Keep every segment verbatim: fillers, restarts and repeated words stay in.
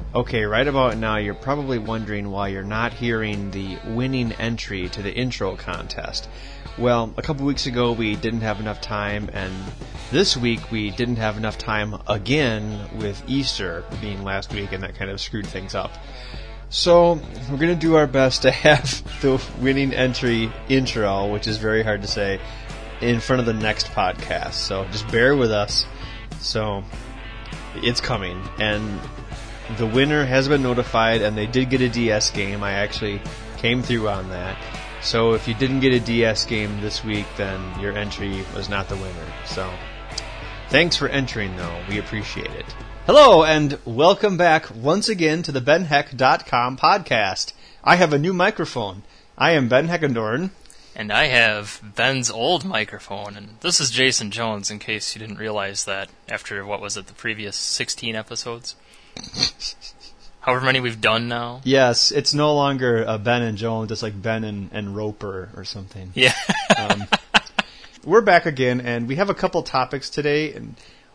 Okay, right about now, you're probably wondering why you're not hearing the winning entry to the intro contest. Well, a couple weeks ago we didn't have enough time, and this week we didn't have enough time again with Easter being last week, and that kind of screwed things up. So, we're going to do our best to have the winning entry intro, which is very hard to say, in front of the next podcast. So, just bear with us. So, it's coming, and the winner has been notified, and they did get a D S game. I actually came through on that. So if you didn't get a D S game this week, then your entry was not the winner. So thanks for entering, though. We appreciate it. Hello, and welcome back once again to the Ben Heck dot com podcast. I have a new microphone. I am Ben Heckendorn. And I have Ben's old microphone, and this is Jason Jones, in case you didn't realize that after, what was it, the previous sixteen episodes? However many we've done now. Yes, it's no longer uh, Ben and Jones, it's like Ben and, and Roper or something. Yeah. um, we're back again, and we have a couple topics today. And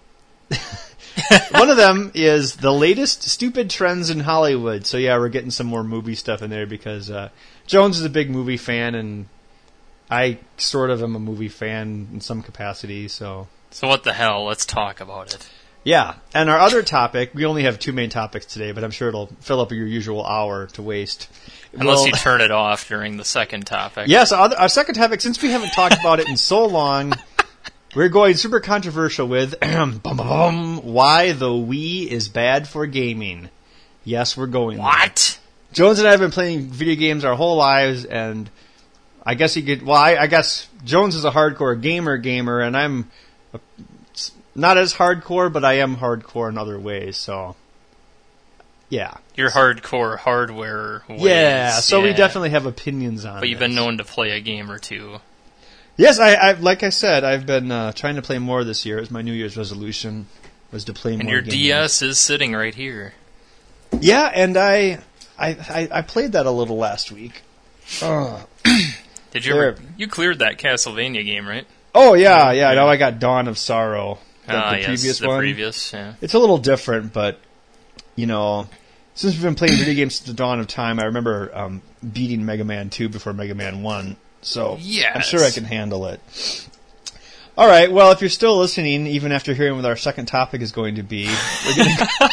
one of them is the latest stupid trends in Hollywood. So yeah, we're getting some more movie stuff in there because uh, Jones is a big movie fan, and I sort of am a movie fan in some capacity. So, so what the hell? Let's talk about it. Yeah, and our other topic, we only have two main topics today, but I'm sure it'll fill up your usual hour to waste. Unless well, you turn it off during the second topic. Yes, our, our second topic, since we haven't talked about it in so long, we're going super controversial with bum, bum, bum, why the Wii is bad for gaming. Yes, we're going What? there. Jones and I have been playing video games our whole lives, and I guess he could, well, I, I guess Jones is a hardcore gamer gamer, and I'm a, not as hardcore, but I am hardcore in other ways, so yeah. You're hardcore hardware ways. Yeah, so yeah. we definitely have opinions on it. But you've been known to play a game or two. Yes, I, I like I said, I've been uh, trying to play more this year. It was my New Year's resolution, was to play and more games. And your D S is sitting right here. Yeah, and I I, I, I played that a little last week. Uh, Did you ever, you cleared that Castlevania game, right? Oh, yeah, yeah. Now I got Dawn of Sorrow. The, Ah, the yes, previous the one. previous, yeah. It's a little different, but, you know, since we've been playing video games since the dawn of time, I remember um, beating Mega Man two before Mega Man one, so yes. I'm sure I can handle it. All right, well, if you're still listening, even after hearing what our second topic is going to be, we're gonna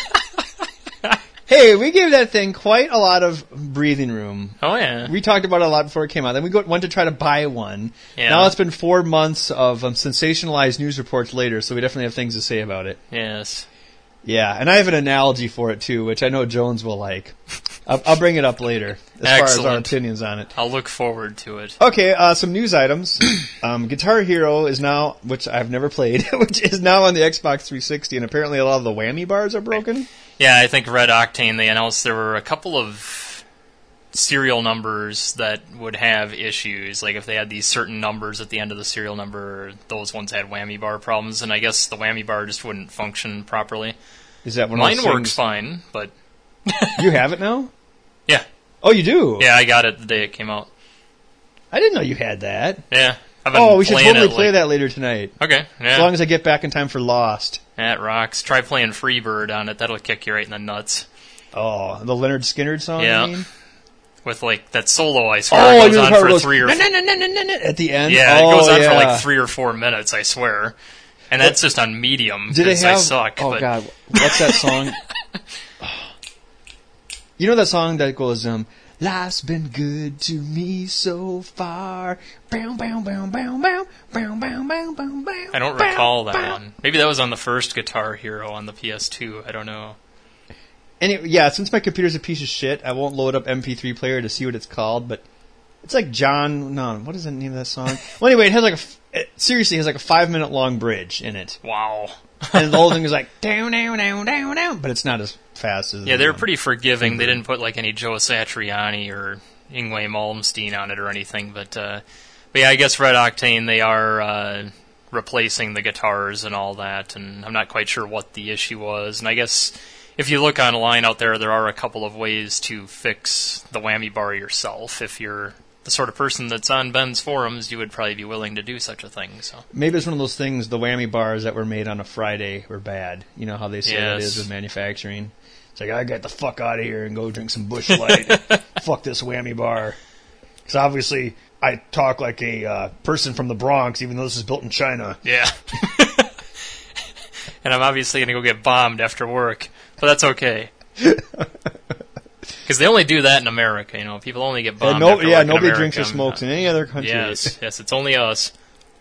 hey, we gave that thing quite a lot of breathing room. Oh, yeah. We talked about it a lot before it came out. Then we go, went to try to buy one. Yeah. Now it's been four months of um, sensationalized news reports later, so we definitely have things to say about it. Yes. Yeah, and I have an analogy for it, too, which I know Jones will like. I'll, I'll bring it up later, as Excellent. far as our opinions on it. I'll look forward to it. Okay, uh, some news items. um, Guitar Hero is now, which I've never played, which is now on the Xbox three sixty, and apparently a lot of the whammy bars are broken. Yeah, I think Red Octane, they announced there were a couple of serial numbers that would have issues. Like if they had these certain numbers at the end of the serial number, those ones had whammy bar problems, and I guess the whammy bar just wouldn't function properly. Is that one Mine of those works things? fine, but... You have it now? Yeah. Oh, you do? Yeah, I got it the day it came out. I didn't know you had that. Yeah. I've been Oh, we should playing totally it, play like... that later tonight. Okay, yeah. As long as I get back in time for Lost. That rocks. Try playing Freebird on it. That'll kick you right in the nuts. Oh, the Leonard Skinner song, Yeah. you mean? With, like, that solo, I swear, Oh, goes the on part for goes, three or "Na, four... na, na, na, na, na," at the end? Yeah, oh, it goes on yeah. for like three or four minutes, I swear. And that's just on medium, Did they because have, I suck. oh, but... God, what's that song? You know that song that goes, um, life's been good to me so far. Bow, bow, bow, bow, bow, bow, bow, bow, bow, bow. I don't recall that one. Maybe that was on the first Guitar Hero on the P S two. I don't know. Anyway, yeah, since my computer's a piece of shit, I won't load up M P three player to see what it's called, but it's like John, no, what is the name of that song? Well, anyway, it has like a, it seriously has like a five minute long bridge in it. Wow. And the whole thing is like, down, down, down, down, down, but it's not as fast as... Yeah, they were um, pretty forgiving. They didn't put like any Joe Satriani or Yngwie Malmsteen on it or anything, but, uh, but yeah, I guess Red Octane, they are uh, replacing the guitars and all that, and I'm not quite sure what the issue was, and I guess... If you look online out there, there are a couple of ways to fix the whammy bar yourself. If you're the sort of person that's on Ben's forums, you would probably be willing to do such a thing. So maybe it's one of those things, the whammy bars that were made on a Friday were bad. You know how they say yes. that is with manufacturing. It's like, I get the fuck out of here and go drink some Busch Light. Fuck this whammy bar. Because obviously, I talk like a uh, person from the Bronx, even though this is built in China. Yeah. And I'm obviously going to go get bombed after work, but that's okay. Because they only do that in America, you know. People only get bombed. Yeah, no, after yeah work nobody in drinks or America. smokes in any other country. Yes, yes, it's only us.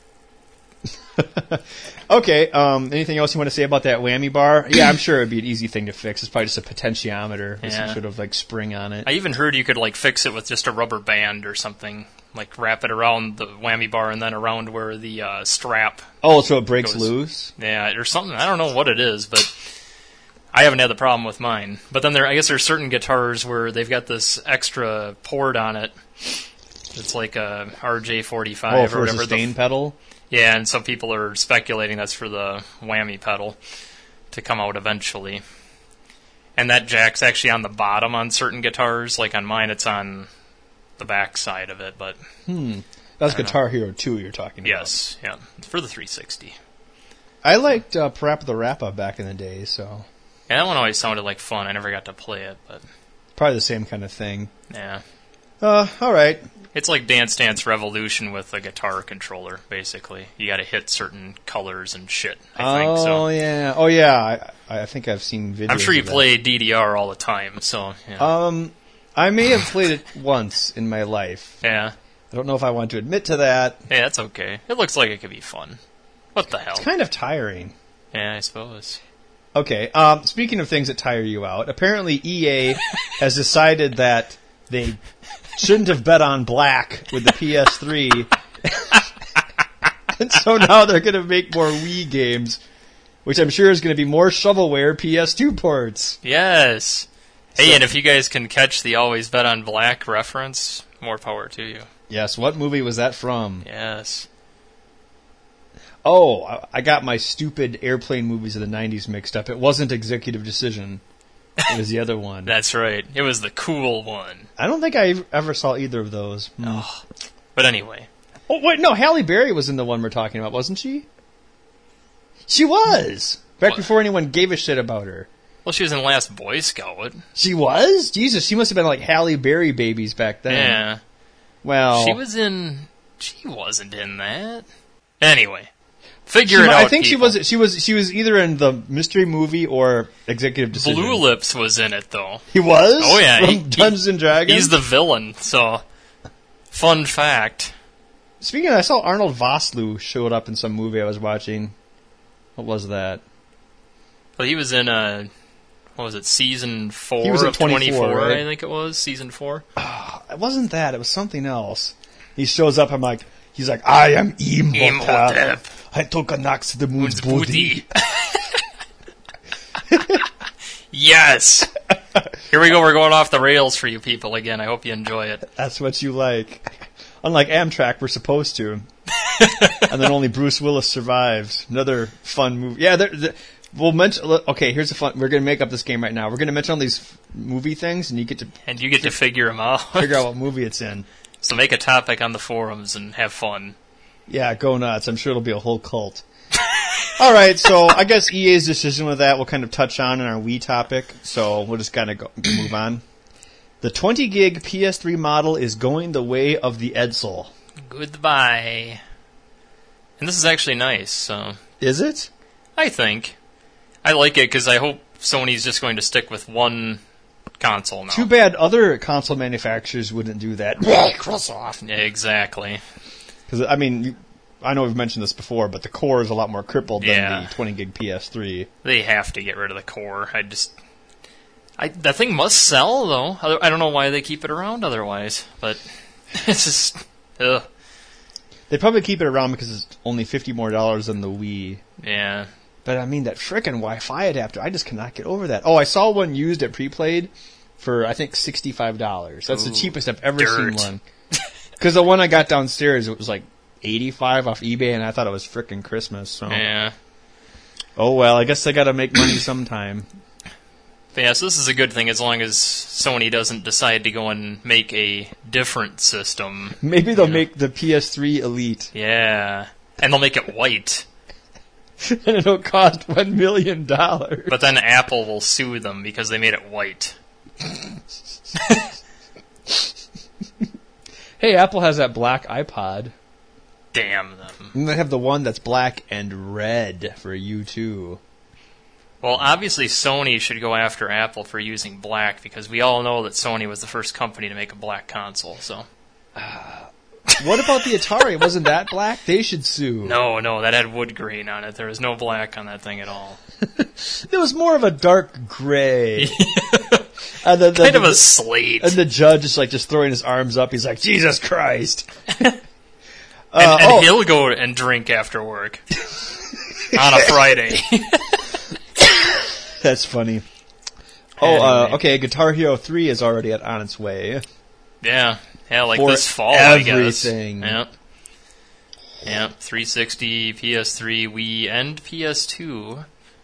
Okay, um, anything else you want to say about that whammy bar? Yeah, I'm sure it'd be an easy thing to fix. It's probably just a potentiometer with Yeah. some sort of like spring on it. I even heard you could like fix it with just a rubber band or something. Like wrap it around the whammy bar and then around where the uh, strap. Oh, so it breaks goes. loose? Yeah, or something. I don't know what it is, but I haven't had the problem with mine. But then there, I guess there's certain guitars where they've got this extra port on it. It's like a R J forty-five Oh, or for a whatever. sustain the, pedal? Yeah, and some people are speculating that's for the whammy pedal to come out eventually. And that jack's actually on the bottom on certain guitars. Like on mine, it's on the back side of it. But Hmm. That's Guitar know. Hero two you're talking about. Yes, yeah, for the three sixty. I liked uh, Parappa the Rappa back in the day, so... Yeah, that one always sounded like fun. I never got to play it, but... Probably the same kind of thing. Yeah. Uh, alright. It's like Dance Dance Revolution with a guitar controller, basically. You gotta hit certain colors and shit, I oh, think, so... Oh, yeah. Oh, yeah. I, I think I've seen videos I'm sure you of that. play D D R all the time, so... Yeah. Um, I may have played it once in my life. yeah. I don't know if I want to admit to that. Yeah, that's okay. It looks like it could be fun. What the hell? It's kind of tiring. Yeah, I suppose. Okay, um, speaking of things that tire you out, apparently E A has decided that they shouldn't have bet on black with the P S three. And so now they're going to make more Wii games, which I'm sure is going to be more shovelware P S two ports. Yes. Hey, So- and if you guys can catch the Always Bet on Black reference, more power to you. Yes, what movie was that from? Yes. Oh, I- I got my stupid airplane movies of the nineties mixed up. It wasn't Executive Decision. It was the other one. That's right. It was the cool one. I don't think I ever saw either of those. Hmm. Oh. But anyway. Oh, wait, no, Halle Berry was in the one we're talking about, wasn't she? She was! Back What? before anyone gave a shit about her. Well, she was in Last Boy Scout. She was? Jesus, she must have been like Halle Berry babies back then. Yeah. Well... She was in... She wasn't in that. Anyway. Figure she it mi- out, I think people. she was. She was. She was either in the mystery movie or Executive Decision. Blue Lips was in it, though. He was. Oh, yeah. From he- Dungeons and Dragons. He's the villain, so... Fun fact. Speaking of, I saw Arnold Vosloo showed up in some movie I was watching. What was that? Well, he was in, uh... What was it, season four He was in of twenty-four, twenty-four, right? I think it was, season four. It wasn't that. It was something else. He shows up. I'm like, he's like, I am Imhotep. Imhotep. I took a knocks to the moon's Moon's booty. booty. Yes! Here we go, we're going off the rails for you people again. I hope you enjoy it. That's what you like. Unlike Amtrak, we're supposed to. And then only Bruce Willis survives. Another fun movie. Yeah, there, there, we'll mention. Okay, here's a fun. We're going to make up this game right now. We're going to mention all these movie things, and you get to And you get to figure them out. figure out what movie it's in. So make a topic on the forums and have fun. Yeah, go nuts. I'm sure it'll be a whole cult. All right, so I guess E A's decision with that we'll kind of touch on in our Wii topic. So we'll just kind of go, move on. The twenty gig P S three model is going the way of the Edsel. Goodbye. And this is actually nice, so... Is it? I think. I like it because I hope Sony's just going to stick with one console now. Too bad other console manufacturers wouldn't do that. Microsoft. Yeah, exactly. Because, I mean, you, I know we've mentioned this before, but the core is a lot more crippled Yeah. than the twenty gig P S three. They have to get rid of the core. I just... I, that thing must sell, though. I don't know why they keep it around otherwise, but it's just... Ugh. They probably keep it around because it's only fifty more dollars than the Wii. Yeah. But, I mean, that frickin' Wi-Fi adapter, I just cannot get over that. Oh, I saw one used at Pre-Played for, I think, sixty-five dollars. That's Ooh, the cheapest I've ever dirt. seen one. Because the one I got downstairs, it was like eighty-five off eBay, and I thought it was frickin' Christmas. So. Yeah. Oh, well, I guess I gotta make money sometime. But yeah, so this is a good thing as long as Sony doesn't decide to go and make a different system. Maybe they'll Yeah. make the P S three Elite. Yeah. And they'll make it white. and it'll cost one million dollars. But then Apple will sue them because they made it white. Hey, Apple has that black iPod. Damn them. And they have the one that's black and red for you, too. Well, obviously Sony should go after Apple for using black, because we all know that Sony was the first company to make a black console, so... Uh, what about the Atari? Wasn't that black? They should sue. No, no, that had wood grain on it. There was no black on that thing at all. It was more of a dark gray. And the, the, kind the, of a slate. And the judge is like just throwing his arms up. He's like, Jesus Christ. uh, and and oh. he'll go and drink after work. On a Friday. That's funny. Oh, anyway. uh, okay, Guitar Hero three is already at, on its way. Yeah, yeah, like For this fall, everything. I guess. Yep. Yep, three sixty, P S three, Wii, and P S two.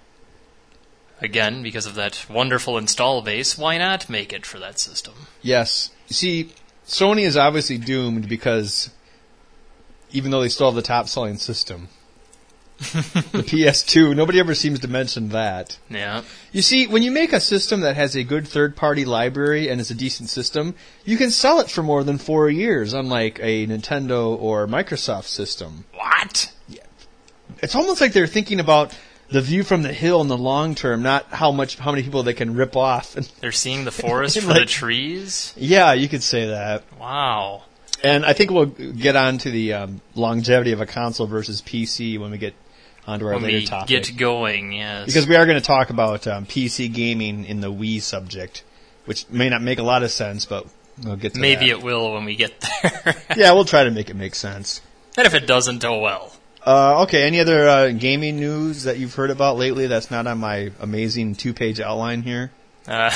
Again, because of that wonderful install base, why not make it for that system? Yes. You see, Sony is obviously doomed because even though they still have the top-selling system, the P S two, nobody ever seems to mention that. Yeah. You see, when you make a system that has a good third-party library and is a decent system, you can sell it for more than four years, unlike a Nintendo or Microsoft system. What? Yeah. It's almost like they're thinking about the view from the hill in the long term, not how much, how many people they can rip off. They're seeing the forest for like, the trees? Yeah, you could say that. Wow. And I think we'll get on to the um, longevity of a console versus P C when we get onto our when later we topic. Get going, yes. Because we are going to talk about um, P C gaming in the Wii subject, which may not make a lot of sense, but we'll get to Maybe that. it will when we get there. Yeah, we'll try to make it make sense. And if it doesn't, oh well. Uh, okay, any other uh, gaming news that you've heard about lately that's not on my amazing two-page outline here? Uh,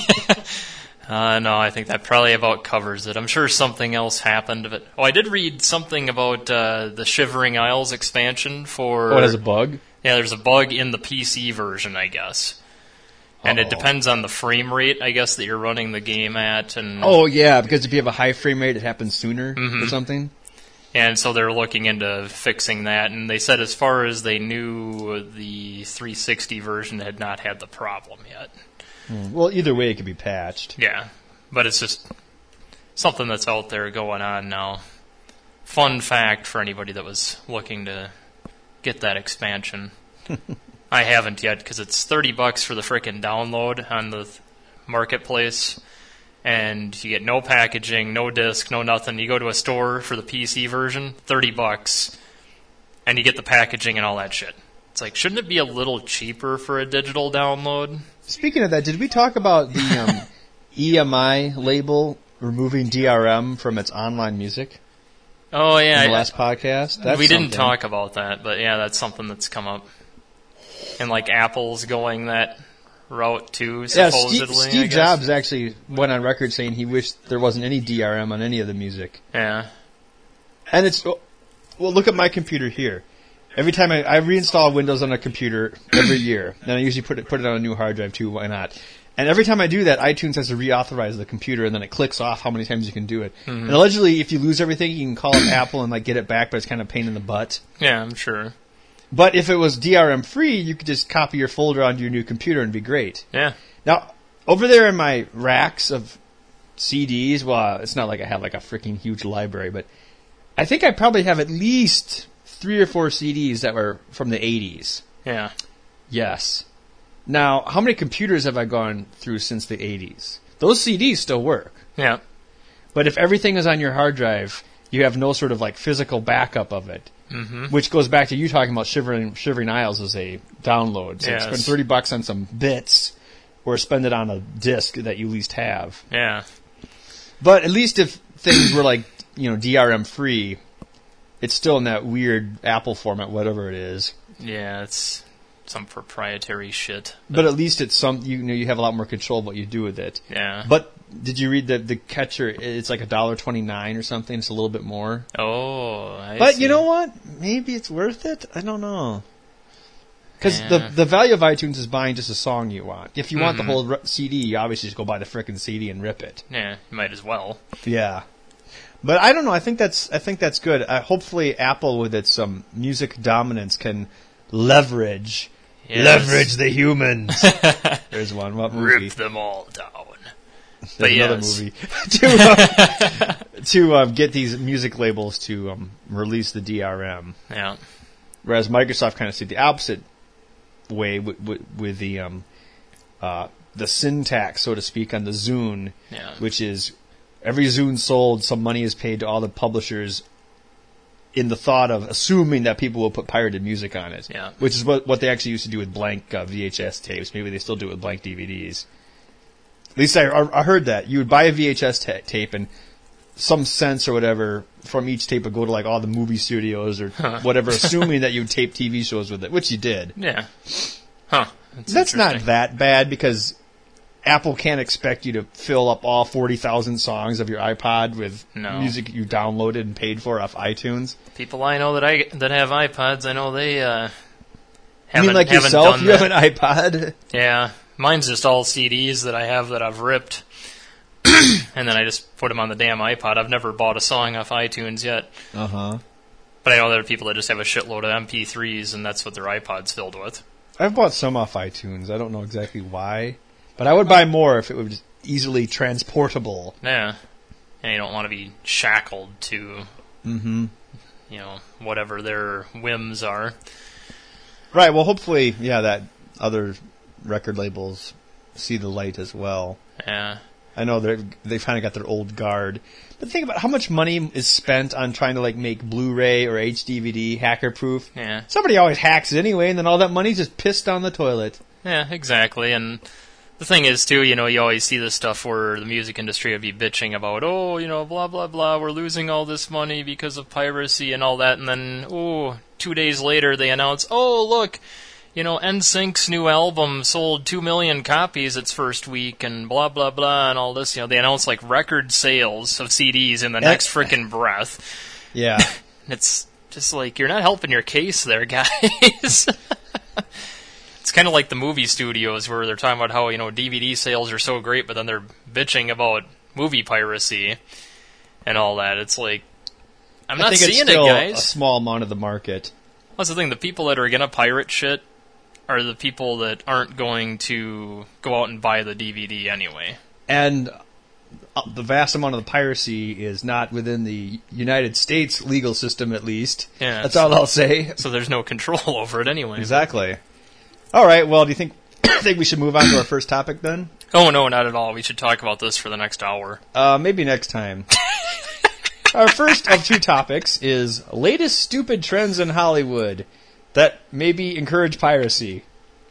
uh, no, I think that probably about covers it. I'm sure something else happened. But oh, I did read something about uh, the Shivering Isles expansion for... Oh, it has a bug? Yeah, there's a bug in the P C version, I guess. And Uh-oh. It depends on the frame rate, I guess, that you're running the game at. And oh, yeah, because if you have a high frame rate, it happens sooner mm-hmm. or something? And so they're looking into fixing that, and they said as far as they knew, the three sixty version had not had the problem yet. Hmm. Well, either way, it could be patched. Yeah, but it's just something that's out there going on now. Fun fact for anybody that was looking to get that expansion. I haven't yet, because it's thirty bucks for the frickin' download on the marketplace. And you get no packaging, no disc, no nothing. You go to a store for the P C version, thirty bucks, and you get the packaging and all that shit. It's like, shouldn't it be a little cheaper for a digital download? Speaking of that, did we talk about the um, E M I label removing D R M from its online music? Oh, yeah. In the last I, podcast? That's we didn't something. talk about that, but yeah, that's something that's come up. And like Apple's going that route too, supposedly. Yeah, Steve, Steve Jobs actually went on record saying he wished there wasn't any D R M on any of the music. Yeah. And it's, well, look at my computer here. Every time I, I reinstall Windows on a computer every year, and I usually put it put it on a new hard drive too, why not? And every time I do that, iTunes has to reauthorize the computer, and then it clicks off how many times you can do it. Mm-hmm. And allegedly, if you lose everything, you can call up Apple and like get it back, but it's kind of a pain in the butt. Yeah, I'm sure. But if it was D R M free, you could just copy your folder onto your new computer and it'd be great. Yeah. Now, over there in my racks of C Ds, well, it's not like I have like a freaking huge library, but I think I probably have at least three or four C Ds that were from the eighties. Yeah. Yes. Now, how many computers have I gone through since the eighties? Those C Ds still work. Yeah. But if everything is on your hard drive, you have no sort of like physical backup of it. Mm-hmm. Which goes back to you talking about Shivering, Shivering Isles as a download. So yes. spend thirty bucks on some bits, or spend it on a disc that you at least have. Yeah. But at least if things were like, you know, D R M free, it's still in that weird Apple format, whatever it is. Yeah, it's some proprietary shit. But at least it's some, you know, you have a lot more control of what you do with it. Yeah. But did you read the the catcher? It's like a dollar twenty nine or something. It's a little bit more. Oh, I but see. You know what? Maybe it's worth it. I don't know. Because yeah. the the value of iTunes is buying just a song you want. If you mm-hmm. want the whole C D, you obviously just go buy the frickin' C D and rip it. Yeah, you might as well. Yeah. But I don't know. I think that's I think that's good. Uh, hopefully, Apple with its um, music dominance can Leverage. Yes. Leverage the humans. There's one. What movie? Rip them all down. There's But another yes. movie. to uh, to um, get these music labels to um, release the D R M. Yeah. Whereas Microsoft kind of did the opposite way with, with, with the um, uh, the syntax, so to speak, on the Zune, Yeah. which is every Zune sold, some money is paid to all the publishers in the thought of assuming that people will put pirated music on it. Yeah. Which is what, what they actually used to do with blank uh, V H S tapes. Maybe they still do it with blank D V Ds. At least I, I heard that. You would buy a V H S ta- tape and some cents or whatever from each tape would go to like all the movie studios or whatever, assuming that you would tape T V shows with it, which you did. Yeah. Huh. That's, That's not interesting. that bad because Apple can't expect you to fill up all forty thousand songs of your iPod with No. music you downloaded and paid for off iTunes. People I know that I that have iPods, I know they uh, You haven't, mean like haven't yourself? done You that. have an iPod? Yeah, mine's just all C Ds that I have that I've ripped, and then I just put them on the damn iPod. I've never bought a song off iTunes yet, Uh-huh. but I know there are people that just have a shitload of M P threes, and that's what their iPod's filled with. I've bought some off iTunes. I don't know exactly why. But I would buy more if it was easily transportable. Yeah, and you don't want to be shackled to, Mm-hmm. you know, whatever their whims are. Right, well, hopefully, yeah, that other record labels see the light as well. Yeah, I know they've they've kind of got their old guard, but think about how much money is spent on trying to like make Blu-ray or H D V D hacker-proof. yeah, Somebody always hacks it anyway, and then all that money's just pissed down the toilet. yeah, exactly. And the thing is, too, you know, you always see this stuff where the music industry would be bitching about, oh, you know, blah, blah, blah, we're losing all this money because of piracy and all that, and then, oh, two days later they announce, oh, look, you know, N Sync's new album sold two million copies its first week, and blah, blah, blah, and all this. You know, they announce, like, record sales of C Ds in the next frickin' breath. Yeah. It's just like, you're not helping your case there, guys. It's kind of like the movie studios where they're talking about how, you know, D V D sales are so great, but then they're bitching about movie piracy and all that. It's like, I'm I not think it's seeing still it, a guys. small amount of the market. That's the thing. The people that are going to pirate shit are the people that aren't going to go out and buy the D V D anyway. And uh, the vast amount of the piracy is not within the United States legal system, at least. Yeah, That's so, all I'll say. So there's no control over it anyway. Exactly. All right, well, do you think think we should move on to our first topic then? Oh, no, not at all. We should talk about this for the next hour. Uh, maybe next time. Our first of two topics is latest stupid trends in Hollywood that maybe encourage piracy.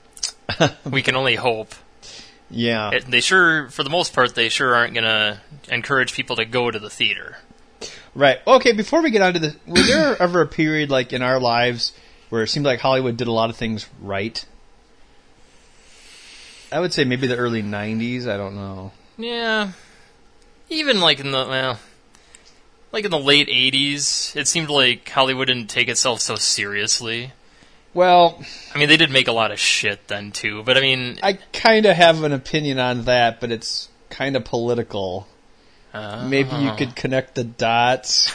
We can only hope. Yeah. It, they sure, for the most part, they sure aren't going to encourage people to go to the theater. Right. Okay, before we get on to the... Was there ever a period, like, in our lives where it seemed like Hollywood did a lot of things right? I would say maybe the early nineties. I don't know. Yeah. Even, like, in the, well... Like, in the late eighties, it seemed like Hollywood didn't take itself so seriously. Well... I mean, they did make a lot of shit then, too, but I mean... I kind of have an opinion on that, but it's kind of political. Uh, Maybe you could connect the dots.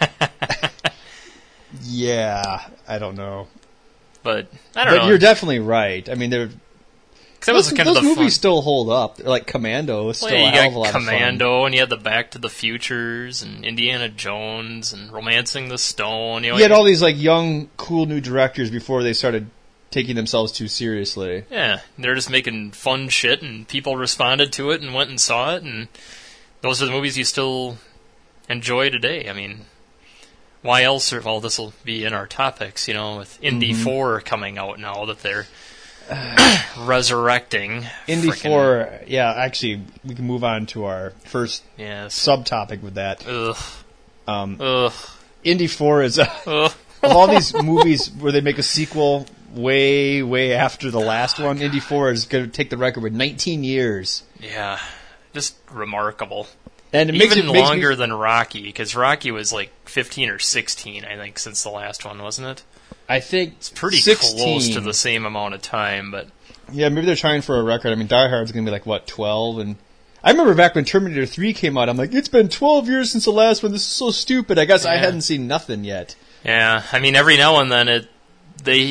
Yeah, I don't know. But, I don't But know. you're definitely right. I mean, they're... 'Cause that Those, was kind those of the movies fun. still hold up. Like Commando is still Well, a you hell of a got lot of fun. Commando, and you had the Back to the Futures, and Indiana Jones, and Romancing the Stone. You know, You had all these like young, cool new directors before they started taking themselves too seriously. Yeah, they're just making fun shit, and people responded to it and went and saw it, and those are the movies you still enjoy today. I mean, why else? Or, well, this will be in our topics, you know, with Indy Mm-hmm. four coming out now that they're resurrecting. Indy Frickin- four, yeah, actually, we can move on to our first Yes. subtopic with that. Ugh. Um, Ugh. Indy four is, uh, Ugh. of all these movies where they make a sequel way, way after the last one, Indy four is going to take the record with nineteen years. Yeah. Just remarkable. And it makes Even it makes longer me, than Rocky, because Rocky was like fifteen or sixteen, I think, since the last one, wasn't it? I think, It's pretty sixteen. close to the same amount of time, but Yeah, maybe they're trying for a record. I mean, Die Hard's going to be like, what, twelve? And I remember back when Terminator three came out, I'm like, it's been twelve years since the last one. This is so stupid. I guess I Yeah. hadn't seen nothing yet. yeah, I mean, every now and then it they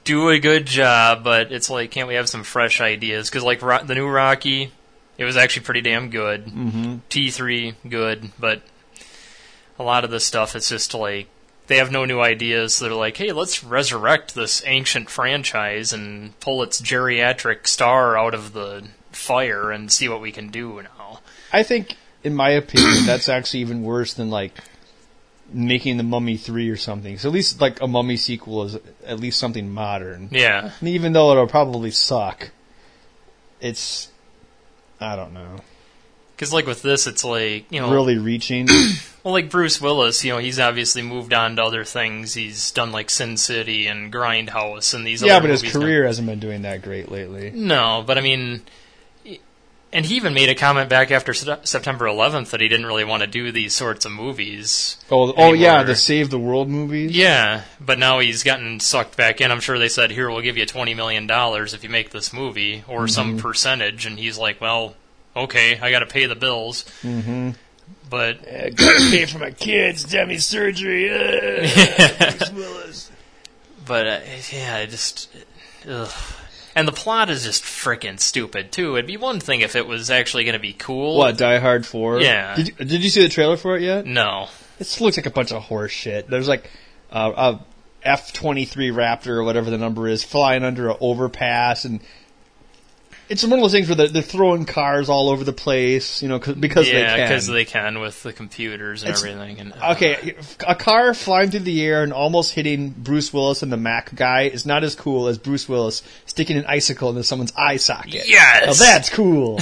do a good job, but it's like, can't we have some fresh ideas? Because like Ro- the new Rocky, it was actually pretty damn good. Mm-hmm. T three, good, but a lot of this stuff, it's just like, they have no new ideas. They're like, hey, let's resurrect this ancient franchise and pull its geriatric star out of the fire and see what we can do now. I think, in my opinion, that's actually even worse than, like, making The Mummy three or something. So at least, like, a Mummy sequel is at least something modern. Yeah. And even though it'll probably suck, it's, I don't know. Because, like, with this, it's like, you know... really reaching. Well, like Bruce Willis, you know, he's obviously moved on to other things. He's done, like, Sin City and Grindhouse and these yeah, other but his movies career now. hasn't been doing that great lately. No, but I mean... And he even made a comment back after September eleventh that he didn't really want to do these sorts of movies. Oh, oh yeah, the Save the World movies? Yeah, but now he's gotten sucked back in. I'm sure they said, here, we'll give you twenty million dollars if you make this movie, or mm-hmm. some percentage. And he's like, well, okay, I got to pay the bills. Mm-hmm. But I gotta pay for my kids, Demi surgery. Uh, Bruce Willis. But, uh, yeah, I just... Ugh. And the plot is just frickin' stupid, too. It'd be one thing if it was actually going to be cool. What, Die Hard four? Yeah. Did you, did you see the trailer for it yet? No. It looks like a bunch of horse shit. There's like uh, a F twenty-three Raptor or whatever the number is flying under an overpass, and it's one of those things where they're, they're throwing cars all over the place, you know, cause, because yeah, they can. Yeah, because they can with the computers and it's, everything. And, uh, okay, a car flying through the air and almost hitting Bruce Willis and the Mac guy is not as cool as Bruce Willis sticking an icicle into someone's eye socket. Yes! Now that's cool.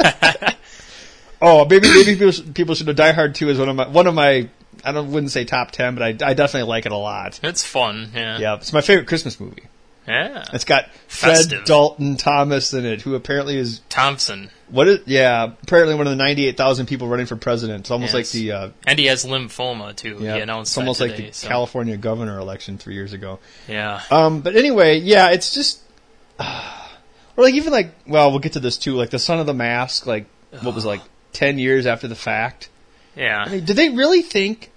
Oh, maybe maybe people, people should know Die Hard two is one of my one of my I don't wouldn't say top ten, but I, I definitely like it a lot. It's fun, yeah. Yeah, it's my favorite Christmas movie. Yeah. It's got Festive. Fred Dalton Thomas in it, who apparently is Thompson. What is yeah, apparently one of the ninety-eight thousand people running for president. It's almost yes. like the uh, and he has lymphoma too. Yeah, he announced it's almost that like today, the so. California governor election three years ago. Yeah. Um, but anyway, yeah, it's just uh, or like even like well, we'll get to this too. Like the Son of the Mask, like what was it, like ten years after the fact. Yeah. I mean, did they really think?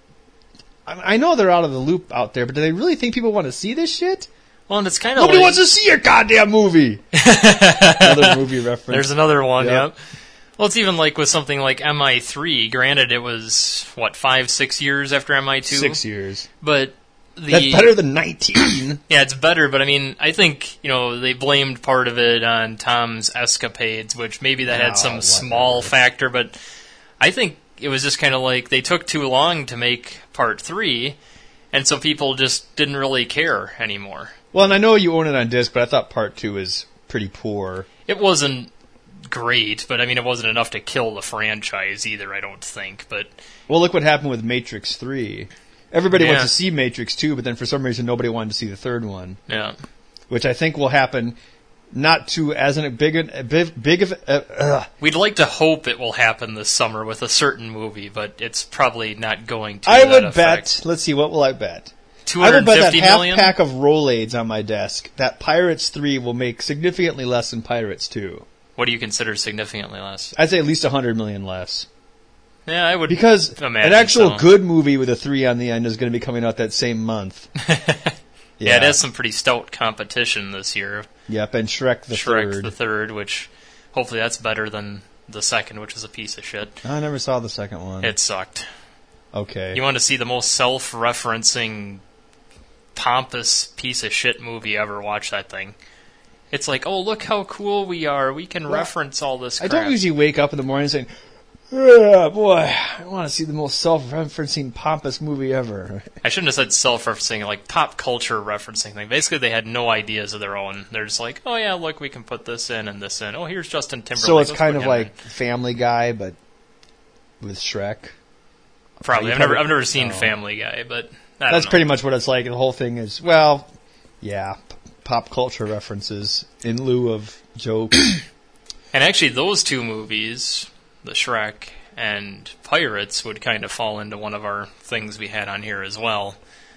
I know they're out of the loop out there, but do they really think people want to see this shit? Well, and it's kind of nobody like... wants to see your goddamn movie. Another movie reference. There's another one. Yep. Yep. Well, it's even like with something like M I three. Granted, it was what five, six years after M I two. Six years. But the that's better than nineteen. Yeah, it's better. But I mean, I think you know they blamed part of it on Tom's escapades, which maybe that had Oh, some whatever. small factor. But I think it was just kind of like they took too long to make part three, and so people just didn't really care anymore. Well, and I know you own it on disc, but I thought part two is pretty poor. It wasn't great, but I mean, it wasn't enough to kill the franchise either, I don't think. But well, look what happened with Matrix three. Everybody yeah. went to see Matrix two, but then for some reason nobody wanted to see the third one. Yeah. Which I think will happen not to as an, big, a big, big of... Uh, uh. We'd like to hope it will happen this summer with a certain movie, but it's probably not going to. I that would effect. bet... Let's see, what will I bet? two I hundred would bet that fifty half million? pack of Rolaids on my desk that Pirates three will make significantly less than Pirates two. What do you consider significantly less? I'd say at least one hundred million less. Yeah, I would Because imagine an actual so. good movie with a three on the end is going to be coming out that same month. yeah. yeah, it has some pretty stout competition this year. Yep, and Shrek the Shrek third. the third, which hopefully that's better than the second, which is a piece of shit. I never saw the second one. It sucked. Okay. You want to see the most self-referencing, pompous piece of shit movie ever, watch that thing. It's like, oh, look how cool we are. We can well, reference all this crap. I don't usually wake up in the morning saying, oh, boy, I want to see the most self-referencing, pompous movie ever. I shouldn't have said self-referencing, like pop culture referencing thing. Basically, they had no ideas of their own. They're just like, oh, yeah, look, we can put this in and this in. Oh, here's Justin Timberlake. So it's Let's kind put of him like in. Family Guy, but with Shrek. Probably. You I've never, probably- I've never seen oh. Family Guy, but I don't That's know. pretty much what it's like. The whole thing is, well, yeah, p- pop culture references in lieu of jokes. And actually, those two movies, the Shrek and Pirates, would kind of fall into one of our things we had on here as well.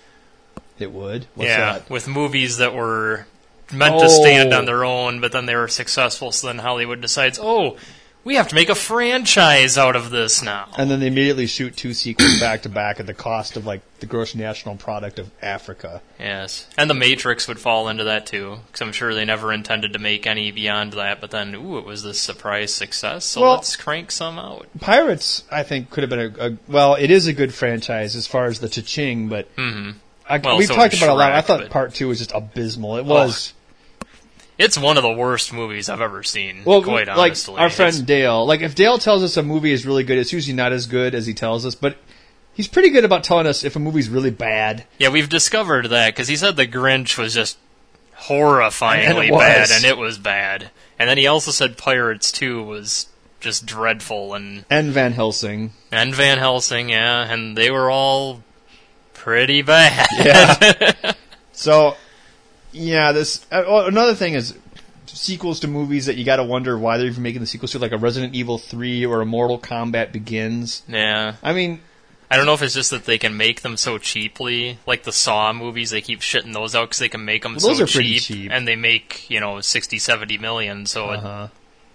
It would? What's yeah, that? with movies that were meant Oh. to stand on their own, but then they were successful, so then Hollywood decides, oh, we have to make a franchise out of this now. And then they immediately shoot two sequels back to back at the cost of like the gross national product of Africa. Yes. And The Matrix would fall into that too, because I'm sure they never intended to make any beyond that, but then, ooh, it was this surprise success, so well, let's crank some out. Pirates, I think, could have been a, a well, it is a good franchise as far as the cha-ching, but Mm-hmm. I, Well, we've so talked is about it a lot. I Shrek, thought but- part two was just abysmal. It was... It's one of the worst movies I've ever seen, Well, quite like honestly. our friend It's- Dale, like if Dale tells us a movie is really good, it's usually not as good as he tells us, but he's pretty good about telling us if a movie's really bad. Yeah, we've discovered that, because he said The Grinch was just horrifyingly And it was. bad, and it was bad. And then he also said Pirates two was just dreadful, and, And Van Helsing. and Van Helsing, yeah, and they were all pretty bad. Yeah. So, yeah, this uh, oh, another thing is sequels to movies that you got to wonder why they're even making the sequels to, like a Resident Evil three or a Mortal Kombat Begins. Yeah. I mean, I don't know if it's just that they can make them so cheaply, like the Saw movies, they keep shitting those out because they can make them Well, so those are cheap, pretty cheap. and they make, you know, sixty, seventy million, so it, uh-huh.